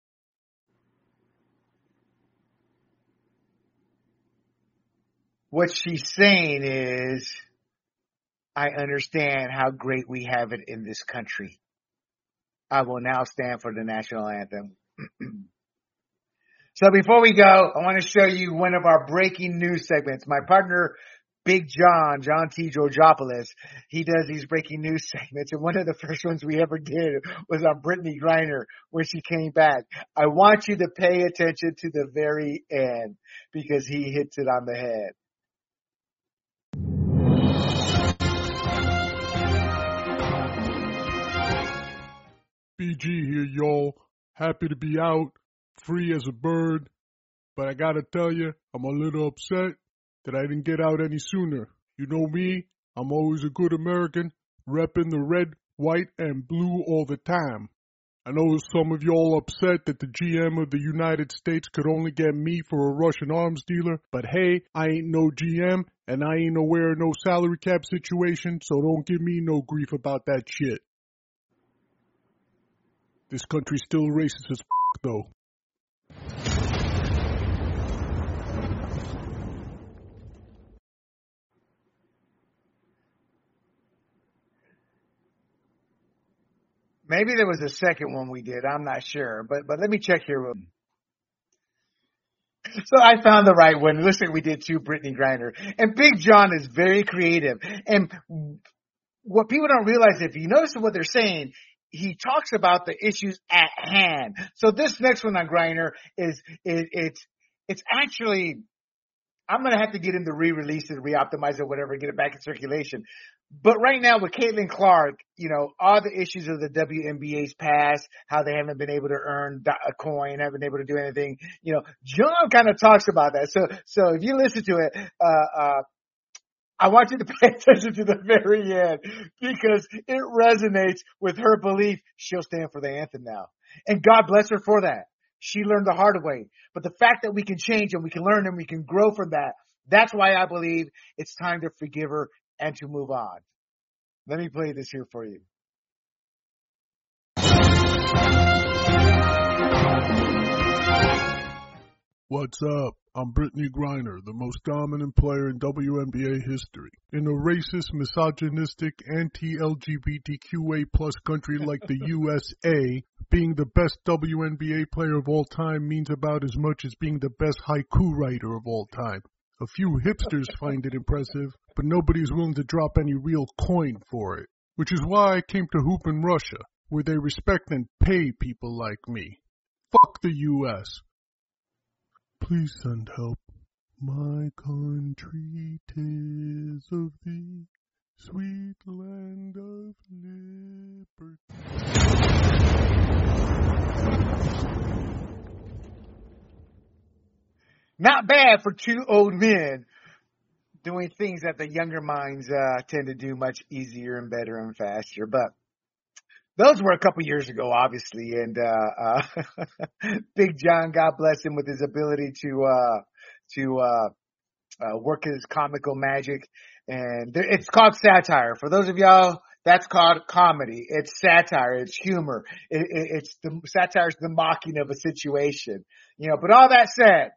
What she's saying is, I understand how great we have it in this country. I will now stand for the national anthem. So before we go, I want to show you one of our breaking news segments. My partner, Big John, John T. Georgopoulos, he does these breaking news segments. And one of the first ones we ever did was on Brittney Griner when she came back. I want you to pay attention to the very end because he hits it on the head. B G here, y'all. Happy to be out, free as a bird. But I gotta tell you, I'm a little upset that I didn't get out any sooner. You know me, I'm always a good American, repping the red, white, and blue all the time. I know some of y'all upset that the G M of the United States could only get me for a Russian arms dealer, but hey, I ain't no G M, and I ain't aware of no salary cap situation, so don't give me no grief about that shit. This country's still racist as f***, though. Maybe there was a second one we did. I'm not sure. But but let me check here. So I found the right one. It looks like we did two Brittney Griner. And Big John is very creative. And what people don't realize, if you notice what they're saying, he talks about the issues at hand. So this next one on Griner is, is it's, it's actually, I'm going to have to get him to re-release it, re-optimize it, whatever, get it back in circulation. But right now with Caitlin Clark, you know, all the issues of the W N B A's past, how they haven't been able to earn a coin, haven't been able to do anything, you know, John kind of talks about that. So, so if you listen to it, uh, uh, I want you to pay attention to the very end because it resonates with her belief she'll stand for the anthem now. And God bless her for that. She learned the hard way. But the fact that we can change and we can learn and we can grow from that, that's why I believe it's time to forgive her and to move on. Let me play this here for you. What's up? I'm Brittney Griner, the most dominant player in W N B A history. In a racist, misogynistic, anti-L G B T Q A plus country like the U S A, being the best W N B A player of all time means about as much as being the best haiku writer of all time. A few hipsters find it impressive, but nobody's willing to drop any real coin for it. Which is why I came to Hoop in Russia, where they respect and pay people like me. Fuck the U S Please send help. My country 'tis of thee, sweet land of liberty. Not bad for two old men doing things that the younger minds uh, tend to do much easier and better and faster. But those were a couple years ago, obviously. And uh, uh, Big John, God bless him with his ability to uh, to uh, uh, work his comical magic. And there, it's called satire. For those of y'all, that's called comedy. It's satire. It's humor. It, it, it's the satire is the mocking of a situation. You know. But all that said,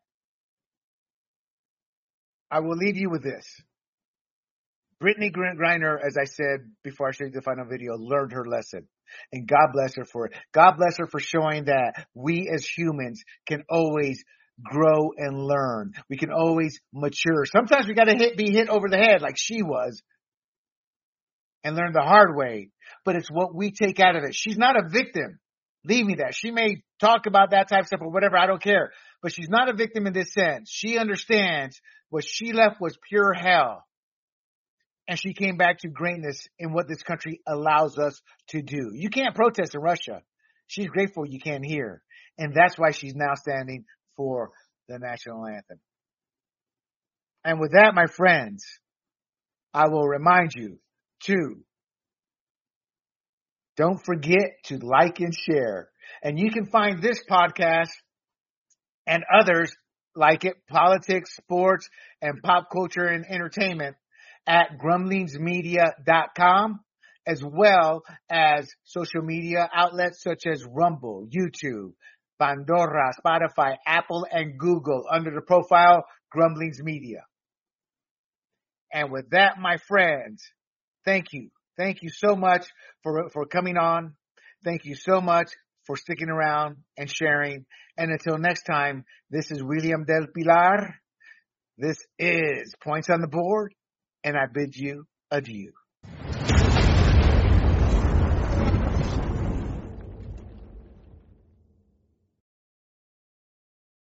I will leave you with this. Brittney Griner, as I said before I showed you the final video, learned her lesson. And God bless her for it. God bless her for showing that we as humans can always grow and learn. We can always mature. Sometimes we got to hit, be hit over the head like she was and learn the hard way. But it's what we take out of it. She's not a victim. Leave me that. She may talk about that type of stuff or whatever. I don't care. But she's not a victim in this sense. She understands what she left was pure hell. And she came back to greatness in what this country allows us to do. You can't protest in Russia. She's grateful you can't hear. And that's why she's now standing for the national anthem. And with that, my friends, I will remind you to don't forget to like and share. And you can find this podcast and others like it, politics, sports, and pop culture and entertainment, at grumblings media dot com, as well as social media outlets such as Rumble, YouTube, Pandora, Spotify, Apple, and Google under the profile Grumblings Media. And with that, my friends, thank you. Thank you so much for, for coming on. Thank you so much for sticking around and sharing. And until next time, this is William Del Pilar. This is Points on the Board. And I bid you adieu.